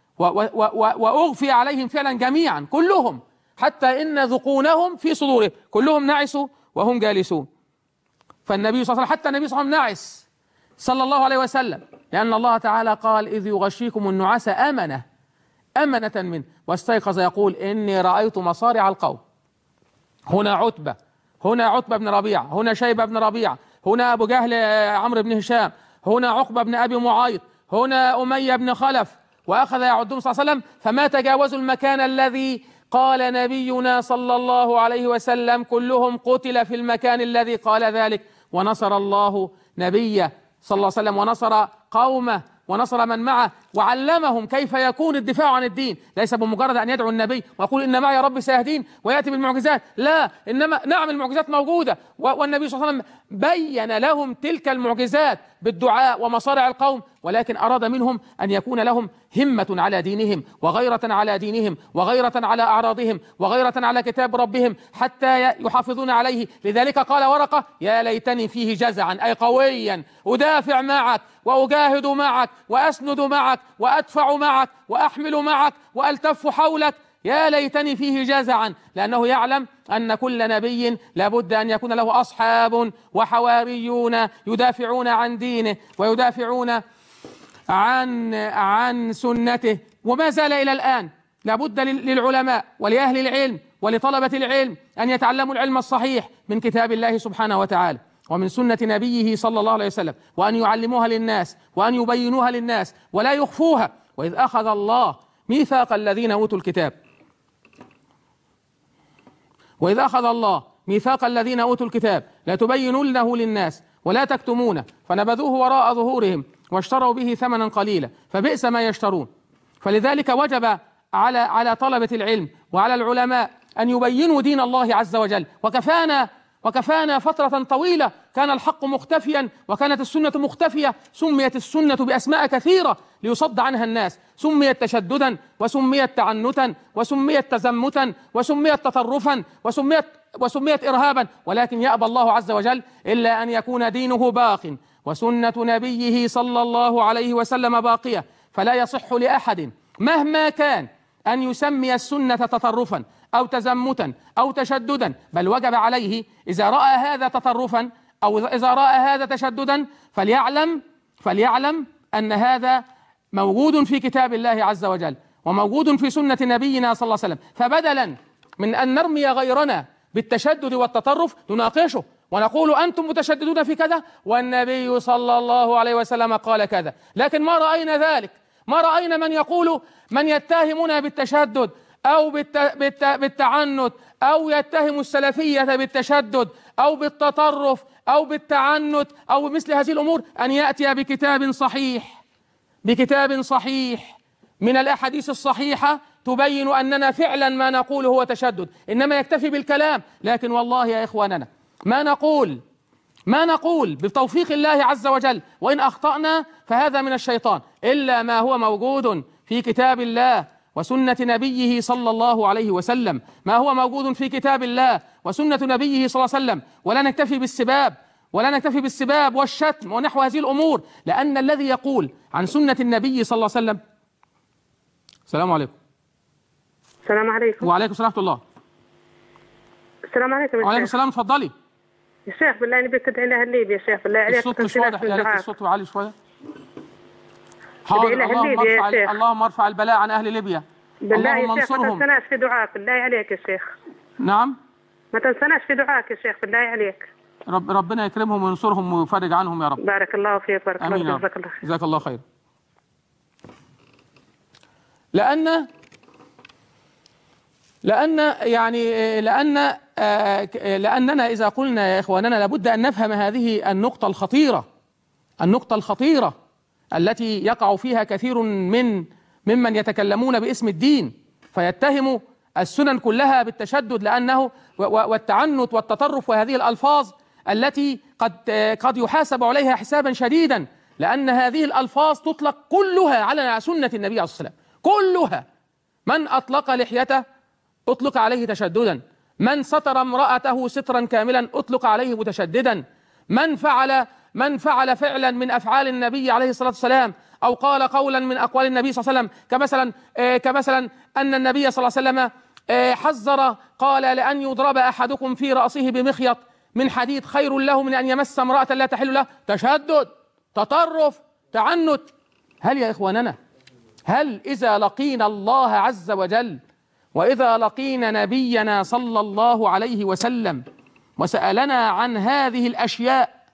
وأغفي عليهم فعلا جميعا كلهم، حتى إن ذقونهم في صدورهم، كلهم نعسوا وهم جالسون. فالنبي صلى الله عليه وسلم، حتى النبي صلى الله عليه وسلم نعس صلى الله عليه وسلم، لأن الله تعالى قال: إذ يغشيكم النعاس أمنة أمنة منه. واستيقظ يقول: إني رأيت مصارع القوم. هنا عتبة، هنا عتبة بن ربيعة، هنا شيبة بن ربيعة، هنا أبو جهل عمرو بن هشام، هنا عقبة بن أبي معيط، هنا أمية بن خلف، وأخذ يعدهم صلى الله عليه وسلم. فما تجاوزوا المكان الذي قال نبينا صلى الله عليه وسلم، كلهم قتل في المكان الذي قال ذلك. ونصر الله نبيه صلى الله عليه وسلم، ونصر قومه، ونصر من معه، وعلمهم كيف يكون الدفاع عن الدين. ليس بمجرد أن يدعو النبي ويقول إن معي ربي سيهدين ويأتي بالمعجزات، لا، إنما نعم المعجزات موجودة، والنبي صلى الله عليه وسلم بين لهم تلك المعجزات، بالدعاء ومصارع القوم، ولكن أراد منهم أن يكون لهم همة على دينهم وغيرة على دينهم وغيرة على أعراضهم وغيرة على كتاب ربهم حتى يحافظون عليه. لذلك قال ورقة: يا ليتني فيه جزعا، أي قويا أدافع معك وأجاهد معك وأسند معك وأدفع معك وأحمل معك وألتف حولك، يا ليتني فيه جزعا، لأنه يعلم أن كل نبي لابد أن يكون له أصحاب وحواريون يدافعون عن دينه ويدافعون عن عن سنته. وما زال إلى الآن لابد للعلماء ولأهل العلم ولطلبة العلم أن يتعلموا العلم الصحيح من كتاب الله سبحانه وتعالى ومن سنة نبيه صلى الله عليه وسلم، وأن يعلموها للناس وأن يبينوها للناس ولا يخفوها. وإذ أخذ الله ميثاق الذين أوتوا الكتاب وإذ أخذ الله ميثاق الذين أوتوا الكتاب لتبيننه للناس ولا تكتمونه فنبذوه وراء ظهورهم واشتروا به ثمنا قليلا فبئس ما يشترون. فلذلك وجب على على طلبة العلم وعلى العلماء أن يبينوا دين الله عز وجل. وكفانا وكفانا فترة طويلة كان الحق مختفيا وكانت السنة مختفية، سميت السنة بأسماء كثيرة ليصد عنها الناس، سميت تشددا وسميت تعنتا وسميت تزمتا وسميت تطرفا وسميت وسميت إرهابا، ولكن يأبى الله عز وجل إلا أن يكون دينه باق وسنة نبيه صلى الله عليه وسلم باقية. فلا يصح لأحد مهما كان أن يسمي السنة تطرفا أو تزمتا أو تشددا، بل وجب عليه إذا رأى هذا تطرفا أو إذا رأى هذا تشددا فليعلم فليعلم أن هذا موجود في كتاب الله عز وجل وموجود في سنة نبينا صلى الله عليه وسلم. فبدلا من أن نرمي غيرنا بالتشدد والتطرف نناقشه ونقول أنتم متشددون في كذا والنبي صلى الله عليه وسلم قال كذا، لكن ما رأينا ذلك. ما رأينا من يقول من يتهمنا بالتشدد أو بالتعنت أو يتهم السلفية بالتشدد أو بالتطرف أو بالتعنت أو بمثل هذه الأمور أن يأتي بكتاب صحيح بكتاب صحيح من الأحاديث الصحيحة تبين أننا فعلا ما نقول هو تشدد، إنما يكتفي بالكلام. لكن والله يا إخواننا ما نقول ما نقول بتوفيق الله عز وجل، وإن أخطأنا فهذا من الشيطان، إلا ما هو موجود في كتاب الله وسنة نبيه صلى الله عليه وسلم، ما هو موجود في كتاب الله وسنة نبيه صلى الله عليه وسلم. ولا نكتفي بالسباب ولا نكتفي بالسباب والشتم ونحو هذه الأمور، لأن الذي يقول عن سنة النبي صلى الله عليه وسلم. السلام عليكم. السلام عليكم. وعليكم السلام ورحمة الله. السلام عليكم. وعليكم السلام، اتفضلي. يا شيخ بالله نبي تدعي لها ليبيا يا شيخ بالله عليك. الصوت مش واضح، يا ريت الصوت عالي شوية. حاضر. اللهم ارفع اللهم ارفع البلاء عن أهل ليبيا. بالله يا شيخ ما تنسناش في دعائك بالله عليك يا شيخ. نعم. ما تنسناش في دعائك يا شيخ بالله عليك. رب ربنا يكرمهم وينصرهم ويفرج عنهم يا رب. بارك الله فيك. بارك الله فيك. جزاك الله خير. جزاك الله خير. لأن لأن يعني لأن لأننا إذا قلنا يا إخواننا لابد أن نفهم هذه النقطة الخطيرة النقطة الخطيرة التي يقع فيها كثير من ممن يتكلمون باسم الدين فيتهموا السنن كلها بالتشدد، لأنه والتعنت والتطرف وهذه الألفاظ التي قد قد يحاسب عليها حسابا شديدا، لأن هذه الألفاظ تطلق كلها على سنة النبي عليه الصلاة والسلام كلها. من أطلق لحيته أطلق عليه تشددا، من ستر امرأته سترا كاملا أطلق عليه متشددا، من فعل من فعل فعلا من أفعال النبي عليه الصلاة والسلام أو قال قولا من أقوال النبي صلى الله عليه وسلم كمثلا كمثلا أن النبي صلى الله عليه وسلم حذر قال لأن يضرب أحدكم في رأسه بمخيط من حديد خير له من أن يمس امرأة لا تحل له، تشدد، تطرف، تعنت. هل يا إخواننا هل إذا لقينا الله عز وجل وإذا لقينا نبينا صلى الله عليه وسلم وسألنا عن هذه الأشياء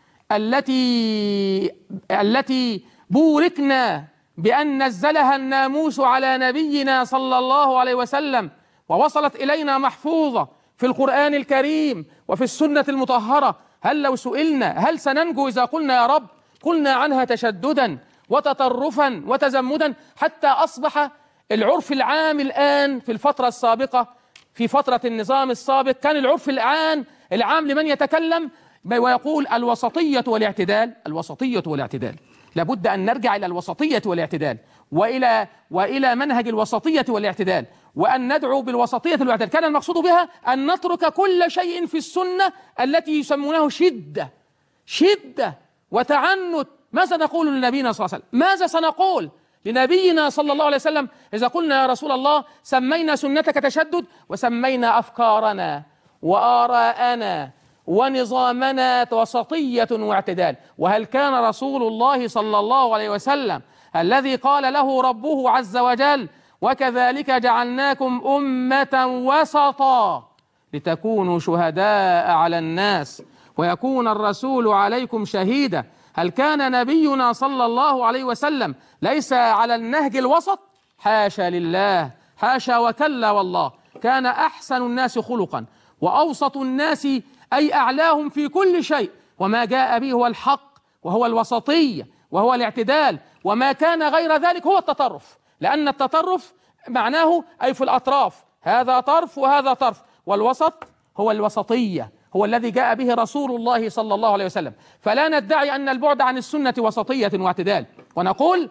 التي التي بوركنا بأن نزلها الناموس على نبينا صلى الله عليه وسلم ووصلت إلينا محفوظة في القرآن الكريم وفي السنة المطهرة، هل لو سئلنا هل سننجو إذا قلنا يا رب قلنا عنها تشددا وتطرفا وتزمدا، حتى أصبح العرف العام الآن في الفترة السابقة في فترة النظام السابق كان العرف العام العام لمن يتكلم ويقول الوسطية والاعتدال. الوسطية والاعتدال، لابد أن نرجع إلى الوسطية والاعتدال، وإلى وإلى منهج الوسطية والاعتدال، وأن ندعو بالوسطية والاعتدال. كان المقصود بها أن نترك كل شيء في السنة التي يسمونه شدة شدة وتعنت. ماذا نقول لنبينا صلى الله عليه وسلم؟ ماذا سنقول لنبينا صلى الله عليه وسلم إذا قلنا يا رسول الله سمينا سنتك تشدد وسمينا أفكارنا وآراءنا ونظامنا وسطية واعتدال؟ وهل كان رسول الله صلى الله عليه وسلم الذي قال له ربه عز وجل وكذلك جعلناكم أمة وسطا لتكونوا شهداء على الناس ويكون الرسول عليكم شهيدا؟ هل كان نبينا صلى الله عليه وسلم ليس على النهج الوسط؟ حاشا لله، حاشا وكلا والله. كان أحسن الناس خلقا وأوسط الناس أي أعلاهم في كل شيء، وما جاء به هو الحق وهو الوسطية وهو الاعتدال، وما كان غير ذلك هو التطرف، لأن التطرف معناه أي في الأطراف، هذا طرف وهذا طرف، والوسط هو الوسطية، هو الذي جاء به رسول الله صلى الله عليه وسلم. فلا ندعي أن البعد عن السنة وسطية واعتدال، ونقول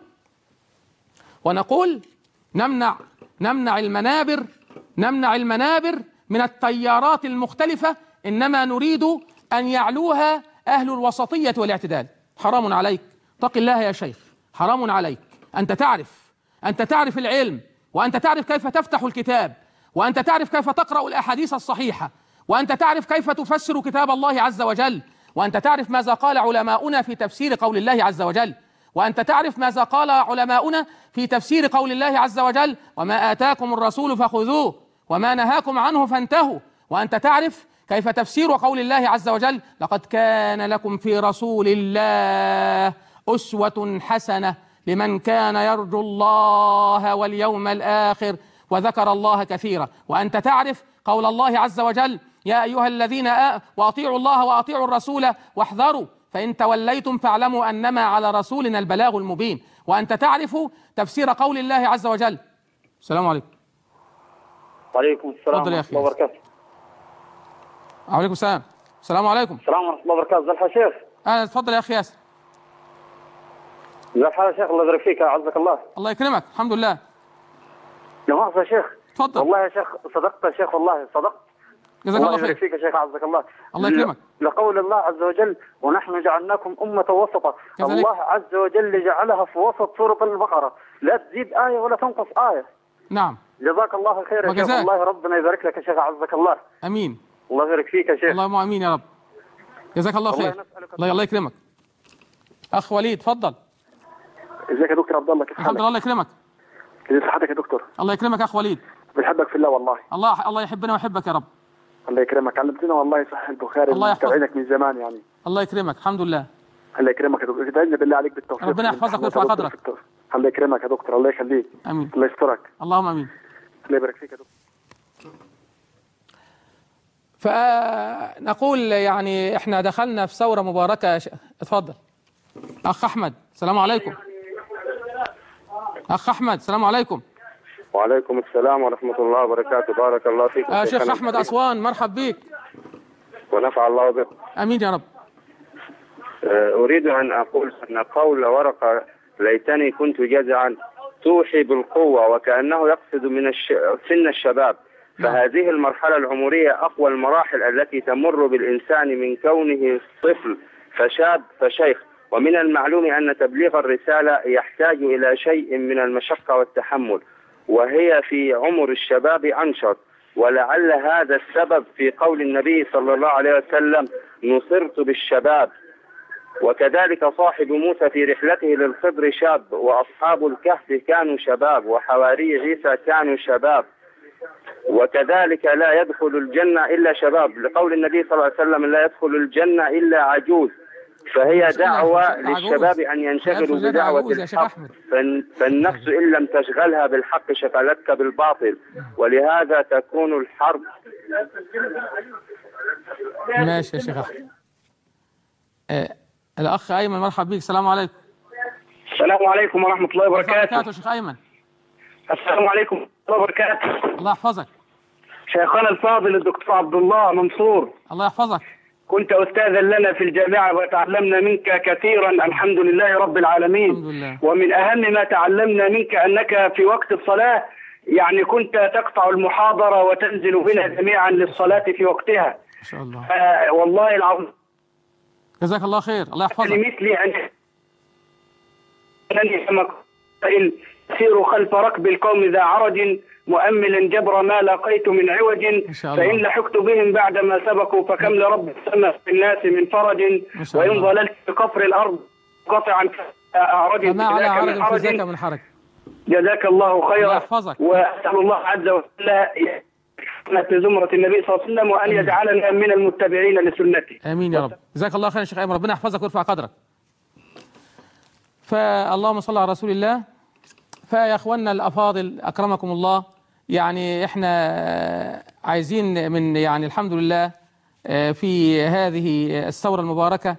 ونقول نمنع نمنع المنابر نمنع المنابر من التيارات المختلفة، إنما نريد أن يعلوها أهل الوسطية والاعتدال. حرام عليك، اتق الله يا شيخ، حرام عليك. أنت تعرف أنت تعرف العلم، وأنت تعرف كيف تفتح الكتاب، وأنت تعرف كيف تقرأ الأحاديث الصحيحة، وأنت تعرف كيف تفسر كتاب الله عز وجل، وأنت تعرف ماذا قال علماؤنا في تفسير قول الله عز وجل، وأنت تعرف ماذا قال علماؤنا في تفسير قول الله عز وجل: وما آتاكم الرسول فخذوه وما نهاكم عنه فانتهوا. وأنت تعرف كيف تفسير قول الله عز وجل: لقد كان لكم في رسول الله أسوة حسنة لمن كان يرجو الله واليوم الآخر وذكر الله كثيرا. وأنت تعرف قول الله عز وجل: يا أيها الذين آمنوا وأطيعوا الله وأطيعوا الرسول واحذروا فإن توليتم فاعلموا أنما على رسولنا البلاغ المبين. وأنت تعرف تفسير قول الله عز وجل. السلام عليكم. وعليكم السلام ورحمة الله وبركاته. وعليكم السلام. السلام عليكم. السلام ورحمة الله وبركاته. ازي الحال يا شيخ؟ أهلا، اتفضل يا أخي ياسر. ازي الحال يا شيخ؟ الله يبارك فيك، أعزك الله. الله يكرمك، الحمد لله. لا مؤاخذة يا شيخ. اتفضل. والله يا شيخ صدقت يا شيخ، والله صدقت. جزاك الله الله يبارك خير. فيك يا شيخ، أعزك الله. الله يكرمك. لقول الله عز وجل: ونحن جعلناكم أمة وسطا. كذلك. الله عز وجل جعلها في وسط سورة البقرة، لا تزيد آية ولا تنقص آية. نعم. جزاك الله خير يا شيخ، والله ربنا يبارك لك يا شيخ، أعزك الله. أمين. الله يبارك فيك يا شيخ. اللهم امين يا رب. جزاك الله خير. الله الله يكرمك. اخ وليد اتفضل. ازيك يا دكتور عبد الله؟ كيف حالك؟ الحمد لله. الله يكرمك. كيف صحتك يا دكتور؟ الله يكرمك اخ وليد. بنحبك في الله والله. الله الله يحبنا ويحبك يا رب. الله يكرمك، علمتنا والله صحيح البخاري، الله يحفظك. متابعينك من زمان يعني. الله يكرمك، الحمد لله. الله يكرمك يا دكتور، ادعي بالله عليك بالتوفيق. ربنا يحفظك ويرفع قدرك. الله يكرمك يا دكتور، الله يخليك. امين. الله يسترك. اللهم امين. الله يبارك فيك يا دكتور. فنقول يعني احنا دخلنا في ثورة مباركة. ش... اتفضل اخ احمد. السلام عليكم. اخ احمد السلام عليكم. وعليكم السلام ورحمة الله وبركاته. بارك الله فيك يا شيخ احمد اسوان، مرحب بيك. ونفع الله بك. امين يا رب. اريد ان اقول ان قول ورقة ليتني كنت جزعا توحي بالقوة، وكأنه يقصد من الش... سن الشباب. فهذه المرحلة العمرية أقوى المراحل التي تمر بالإنسان من كونه طفل فشاب فشيخ، ومن المعلوم أن تبليغ الرسالة يحتاج إلى شيء من المشقة والتحمل، وهي في عمر الشباب أنشط. ولعل هذا السبب في قول النبي صلى الله عليه وسلم: نصرت بالشباب. وكذلك صاحب موسى في رحلته للخضر شاب، وأصحاب الكهف كانوا شباب، وحواري عيسى كانوا شباب. وكذلك لا يدخل الجنة إلا شباب، لقول النبي صلى الله عليه وسلم: لا يدخل الجنة إلا عجوز. فهي دعوة للشباب أن ينشغلوا بدعوة الحق، فالنفس إن لم تشغلها بالحق شغلتك بالباطل، ولهذا تكون الحرب. ماشي يا شيخ أحمد. آه الأخ أيمن، مرحب بك. السلام عليكم. السلام عليكم ورحمة الله وبركاته. يا شيخ أيمن. السلام عليكم ورحمة الله وبركاته. الله يحفظك. شيخنا الفاضل الدكتور عبد الله منصور. الله يحفظك. كنت أستاذا لنا في الجامعة وتعلمنا منك كثيرا الحمد لله رب العالمين. الحمد لله. ومن أهم ما تعلمنا منك أنك في وقت الصلاة يعني كنت تقطع المحاضرة وتنزل بنا جميعا للصلاة في وقتها. ما شاء الله. آه والله العظيم. جزاك الله خير، الله يحفظك. لمثلي أنني كما قائل سير خلف ركب القوم ذا عرج مؤملا جبر ما لقيت من عوج فإن لحقت بهم بعدما سبقوا فكم لرب السماء في الناس من فرج وإن ضللت في كفر الأرض قطعا أعرج فما على عرج في ذاك من حرج. جزاك الله خيرا. يحفظك. وأسأل الله عز وجل في زمرة النبي صلى الله عليه وسلم وأن يجعلنا من المتبعين لسنته. آمين يا رب. جزاك الله خيرا يا شيخ أيمن، ربنا يحفظك ويرفع قدرك. فاللهم صل على رسول الله. فيا اخواننا الافاضل اكرمكم الله، يعني احنا عايزين من يعني الحمد لله في هذه الثوره المباركه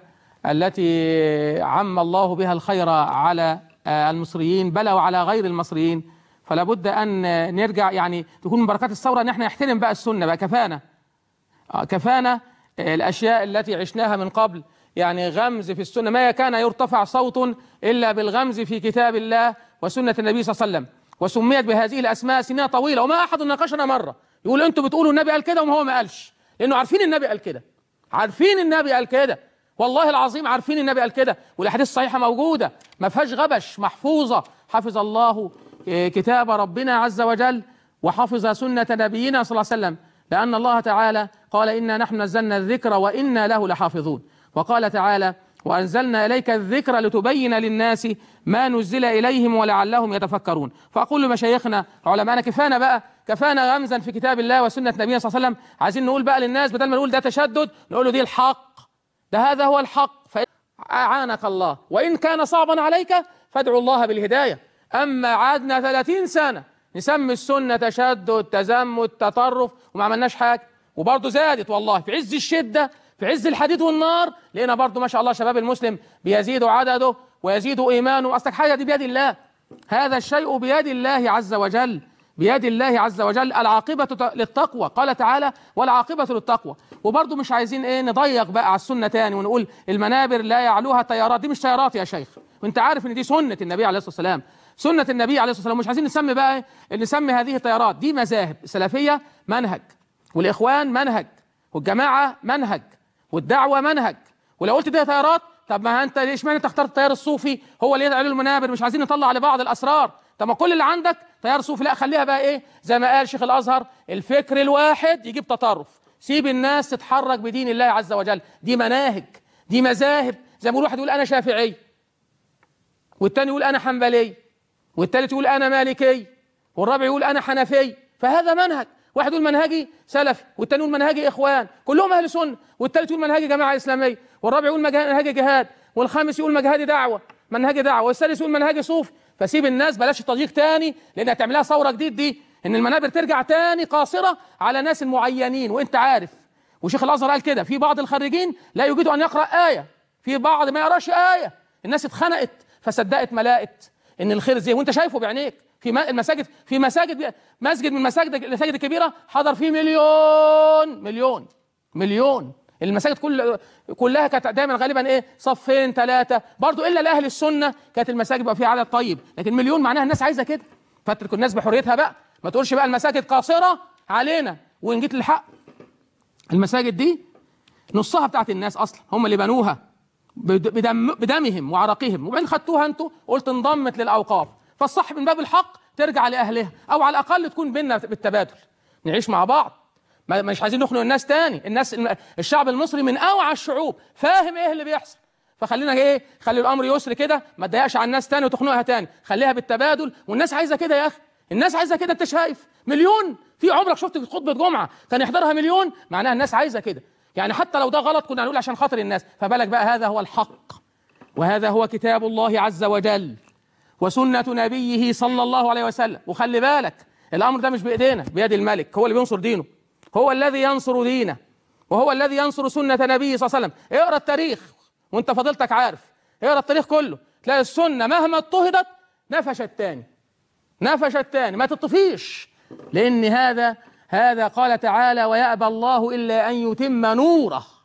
التي عم الله بها الخير على المصريين بل وعلى غير المصريين، فلا بد ان نرجع يعني تكون من بركات الثوره ان احنا نحترم بقى السنه بقى. كفانا كفانا الاشياء التي عشناها من قبل، يعني غمز في السنه، ما كان يرتفع صوت الا بالغمز في كتاب الله وسنة النبي صلى الله عليه وسلم، وسميت بهذه الأسماء سنين طويلة، وما أحد ناقشنا مرة يقول أنتوا بتقولوا النبي قال كده وما هو ما قالش، لأنه عارفين النبي قال كده، عارفين النبي قال كده، والله العظيم عارفين النبي قال كده، والأحاديث الصحيحة موجودة ما فيهاش غبش، محفوظة. حفظ الله كتاب ربنا عز وجل وحفظ سنة نبينا صلى الله عليه وسلم، لأن الله تعالى قال إنا نحن نزلنا الذكر وإنا له لحافظون، وقال تعالى وأنزلنا إليك الذكر لتبين للناس ما نزل إليهم ولعلهم يتفكرون. فأقول لمشايخنا علماءنا كفانا بقى، كفانا غمزا في كتاب الله وسنة نبينا صلى الله عليه وسلم، عايزين نقول بقى للناس بدل ما نقول ده تشدد نقول له دي الحق، ده هذا هو الحق، فأعانك الله، وإن كان صعبا عليك فادعوا الله بالهداية. أما عادنا ثلاثين سنة نسمي السنة تشدد تزمت تطرف وما عملناش حاجة، وبرضه زادت والله في عز الشدة في عز الحديد والنار لقينا برضه ما شاء الله شباب المسلم بيزيد عدده ويزيد إيمانه. أصلك حاجة دي بيد الله، هذا الشيء بيد الله عز وجل، بيد الله عز وجل. العاقبة للتقوى، قال تعالى والعاقبة للتقوى. وبرضه مش عايزين ايه نضيق بقى على السنة تاني ونقول المنابر لا يعلوها طيارات، دي مش طيارات يا شيخ، وانت عارف ان دي سنة النبي عليه الصلاة والسلام، سنة النبي عليه الصلاة والسلام. مش عايزين نسمي بقى إيه؟ نسمي هذه طيارات، دي مذاهب. السلفية منهج، والإخوان منهج، والجماعة منهج، والدعوة منهج. ولو قلت دي طيارات، طب ما انت ليش معنى تختار التيار الصوفي هو اللي يدعي له المنابر؟ مش عايزين نطلع لبعض الاسرار. طب ما كل اللي عندك تيار صوفي، لا خليها بقى ايه زي ما قال شيخ الازهر، الفكر الواحد يجيب تطرف، سيب الناس تتحرك بدين الله عز وجل. دي مناهج، دي مذاهب. زي ما يقول واحد يقول انا شافعي، والتاني يقول انا حنبلي، والتالت يقول انا مالكي، والرابع يقول انا حنفي، فهذا منهج. واحد يقول منهجي سلفي، والتاني يقول منهجي اخوان، كلهم اهل سنه، والتالت يقول منهجي جماعه اسلاميه، والرابع يقول منهجي جهاد، والخامس يقول منهجي دعوه منهجي دعوه، والسادس يقول منهجي صوف. فسيب الناس، بلاش التضييق تاني، لان هتعملها ثوره جديد دي، ان المنابر ترجع تاني قاصره على ناس المعينين. وانت عارف وشيخ الازهر قال كده، في بعض الخريجين لا يجيد ان يقرا ايه، في بعض ما يقراش ايه. الناس اتخنقت فصدقت ملائت ان الخير زي وانت شايفه بعينيك في المساجد، في مساجد مسجد من المساجد المساجد الكبيره حضر فيه مليون مليون مليون. المساجد كل كلها كانت دايما غالبا ايه صفين ثلاثه برضو، الا لاهل السنه كانت المساجد بقى فيها عدد طيب، لكن مليون معناها الناس عايزه كده. فاترك الناس بحريتها بقى، ما تقولش بقى المساجد قاصره علينا. وان جيت للحق، المساجد دي نصها بتاعت الناس اصلا، هم اللي بنوها بدم بدمهم وعرقهم، وبعدين خدتوها انتوا قلت انضمت للاوقاف. فالصح من باب الحق ترجع لاهلها، او على الاقل تكون بيننا بالتبادل، نعيش مع بعض. مش عايزين نخنق الناس تاني. الناس الشعب المصري من اوعى الشعوب، فاهم ايه اللي بيحصل. فخلينا ايه خلي الامر يسر كده، ما تضايقش على الناس تاني وتخنقها تاني، خليها بالتبادل. والناس عايزه كده يا اخي، الناس عايزه كده. انت شايف مليون، في عمرك شفت خطبه جمعه كان يحضرها مليون؟ معناها الناس عايزه كده. يعني حتى لو ده غلط كنا نقول عشان خاطر الناس، فبالك بقى هذا هو الحق، وهذا هو كتاب الله عز وجل وسنة نبيه صلى الله عليه وسلم. وخلي بالك الأمر ده مش بإيدينا، بيد الملك، هو اللي بينصر دينه، هو الذي ينصر دينه، وهو الذي ينصر سنة نبيه صلى الله عليه وسلم. اقرأ التاريخ وانت فضيلتك عارف، اقرأ التاريخ كله تلاقي السنة مهما اضطهدت نفشت تاني، نفشت تاني، ما تطفيش. لأن هذا هذا قال تعالى ويأبى الله إلا أن يتم نوره،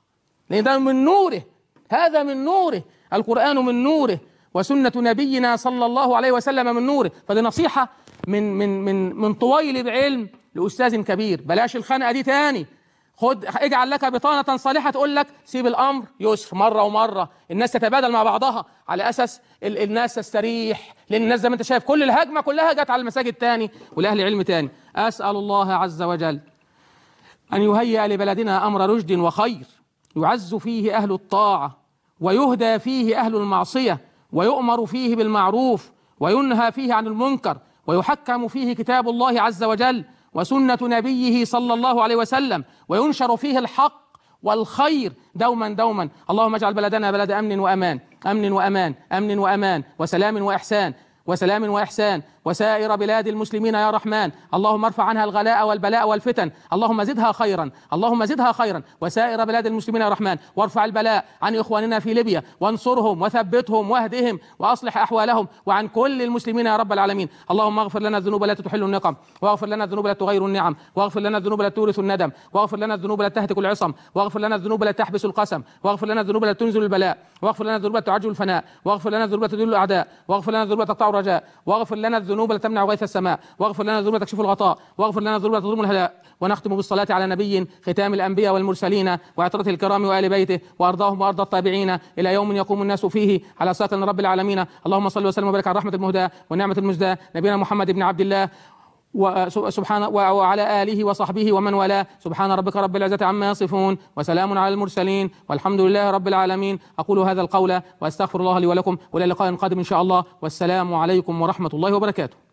لأن ده من نوره، هذا من نوره، القرآن من نوره، وسنة نبينا صلى الله عليه وسلم من نوره. فدي نصيحة من من من من طويل بعلم لأستاذ كبير. بلاش الخنقة دي تاني. خد اجعل لك بطانة صالحة تقول لك سيب الأمر يسر مرة ومرة، الناس تتبادل مع بعضها على أساس ال الناس تستريح، لأن الناس زي ما أنت شايف كل الهجمة كلها جت على المساجد تاني ولأهل علم تاني. أسأل الله عز وجل أن يهيئ لبلدنا أمر رشد وخير، يعز فيه أهل الطاعة ويهدى فيه أهل المعصية، ويؤمر فيه بالمعروف وينهى فيه عن المنكر، ويحكم فيه كتاب الله عز وجل وسنة نبيه صلى الله عليه وسلم، وينشر فيه الحق والخير دوما دوما. اللهم اجعل بلدنا بلد أمن وأمان، أمن وأمان، أمن وأمان، وسلام وإحسان، وسلام وإحسان، وسائر بلاد المسلمين يا رحمن. اللهم ارفع عنها الغلاء والبلاء والفتن، اللهم زدها خيرا، اللهم زدها خيرا، وسائر بلاد المسلمين يا رحمن. وارفع البلاء عن إخواننا في ليبيا، وانصرهم وثبتهم واهدهم وأصلح أحوالهم، وعن كل المسلمين يا رب العالمين. اللهم اغفر لنا الذنوب التي تحل النقم، واغفر لنا الذنوب التي تغير النعم، واغفر لنا الذنوب التي تورث الندم، واغفر لنا الذنوب التي تهتك العصم، واغفر لنا الذنوب التي تحبس القسم، واغفر لنا الذنوب التي تنزل البلاء، واغفر لنا الذنوب التي تعجل الفناء، واغفر لنا الذنوب التي تدل الأعداء، واغفر لنا الذنوب التي تقطع الرجاء، واغفر لنا الذنوب التي تمنع غيث السماء، واغفر لنا الذنوب التي تكشف الغطاء، واغفر لنا الذنوب التي تضم الهلاء. ونختم بالصلاة على نبي ختام الأنبياء والمرسلين وعطرته الكرام وآل بيته وأرضاهم وأرض التابعين إلى يوم يقوم الناس فيه على صراط رب العالمين. اللهم صل وسلم وبارك على رحمة المهداة والنعمة المزداة نبينا محمد بن عبد الله وسبحان وعلى آله وصحبه ومن والاه. سبحان ربك رب العزة عما يصفون، وسلام على المرسلين، والحمد لله رب العالمين. أقول هذا القول وأستغفر الله لي ولكم، وإلى لقاء قادم إن شاء الله، والسلام عليكم ورحمة الله وبركاته.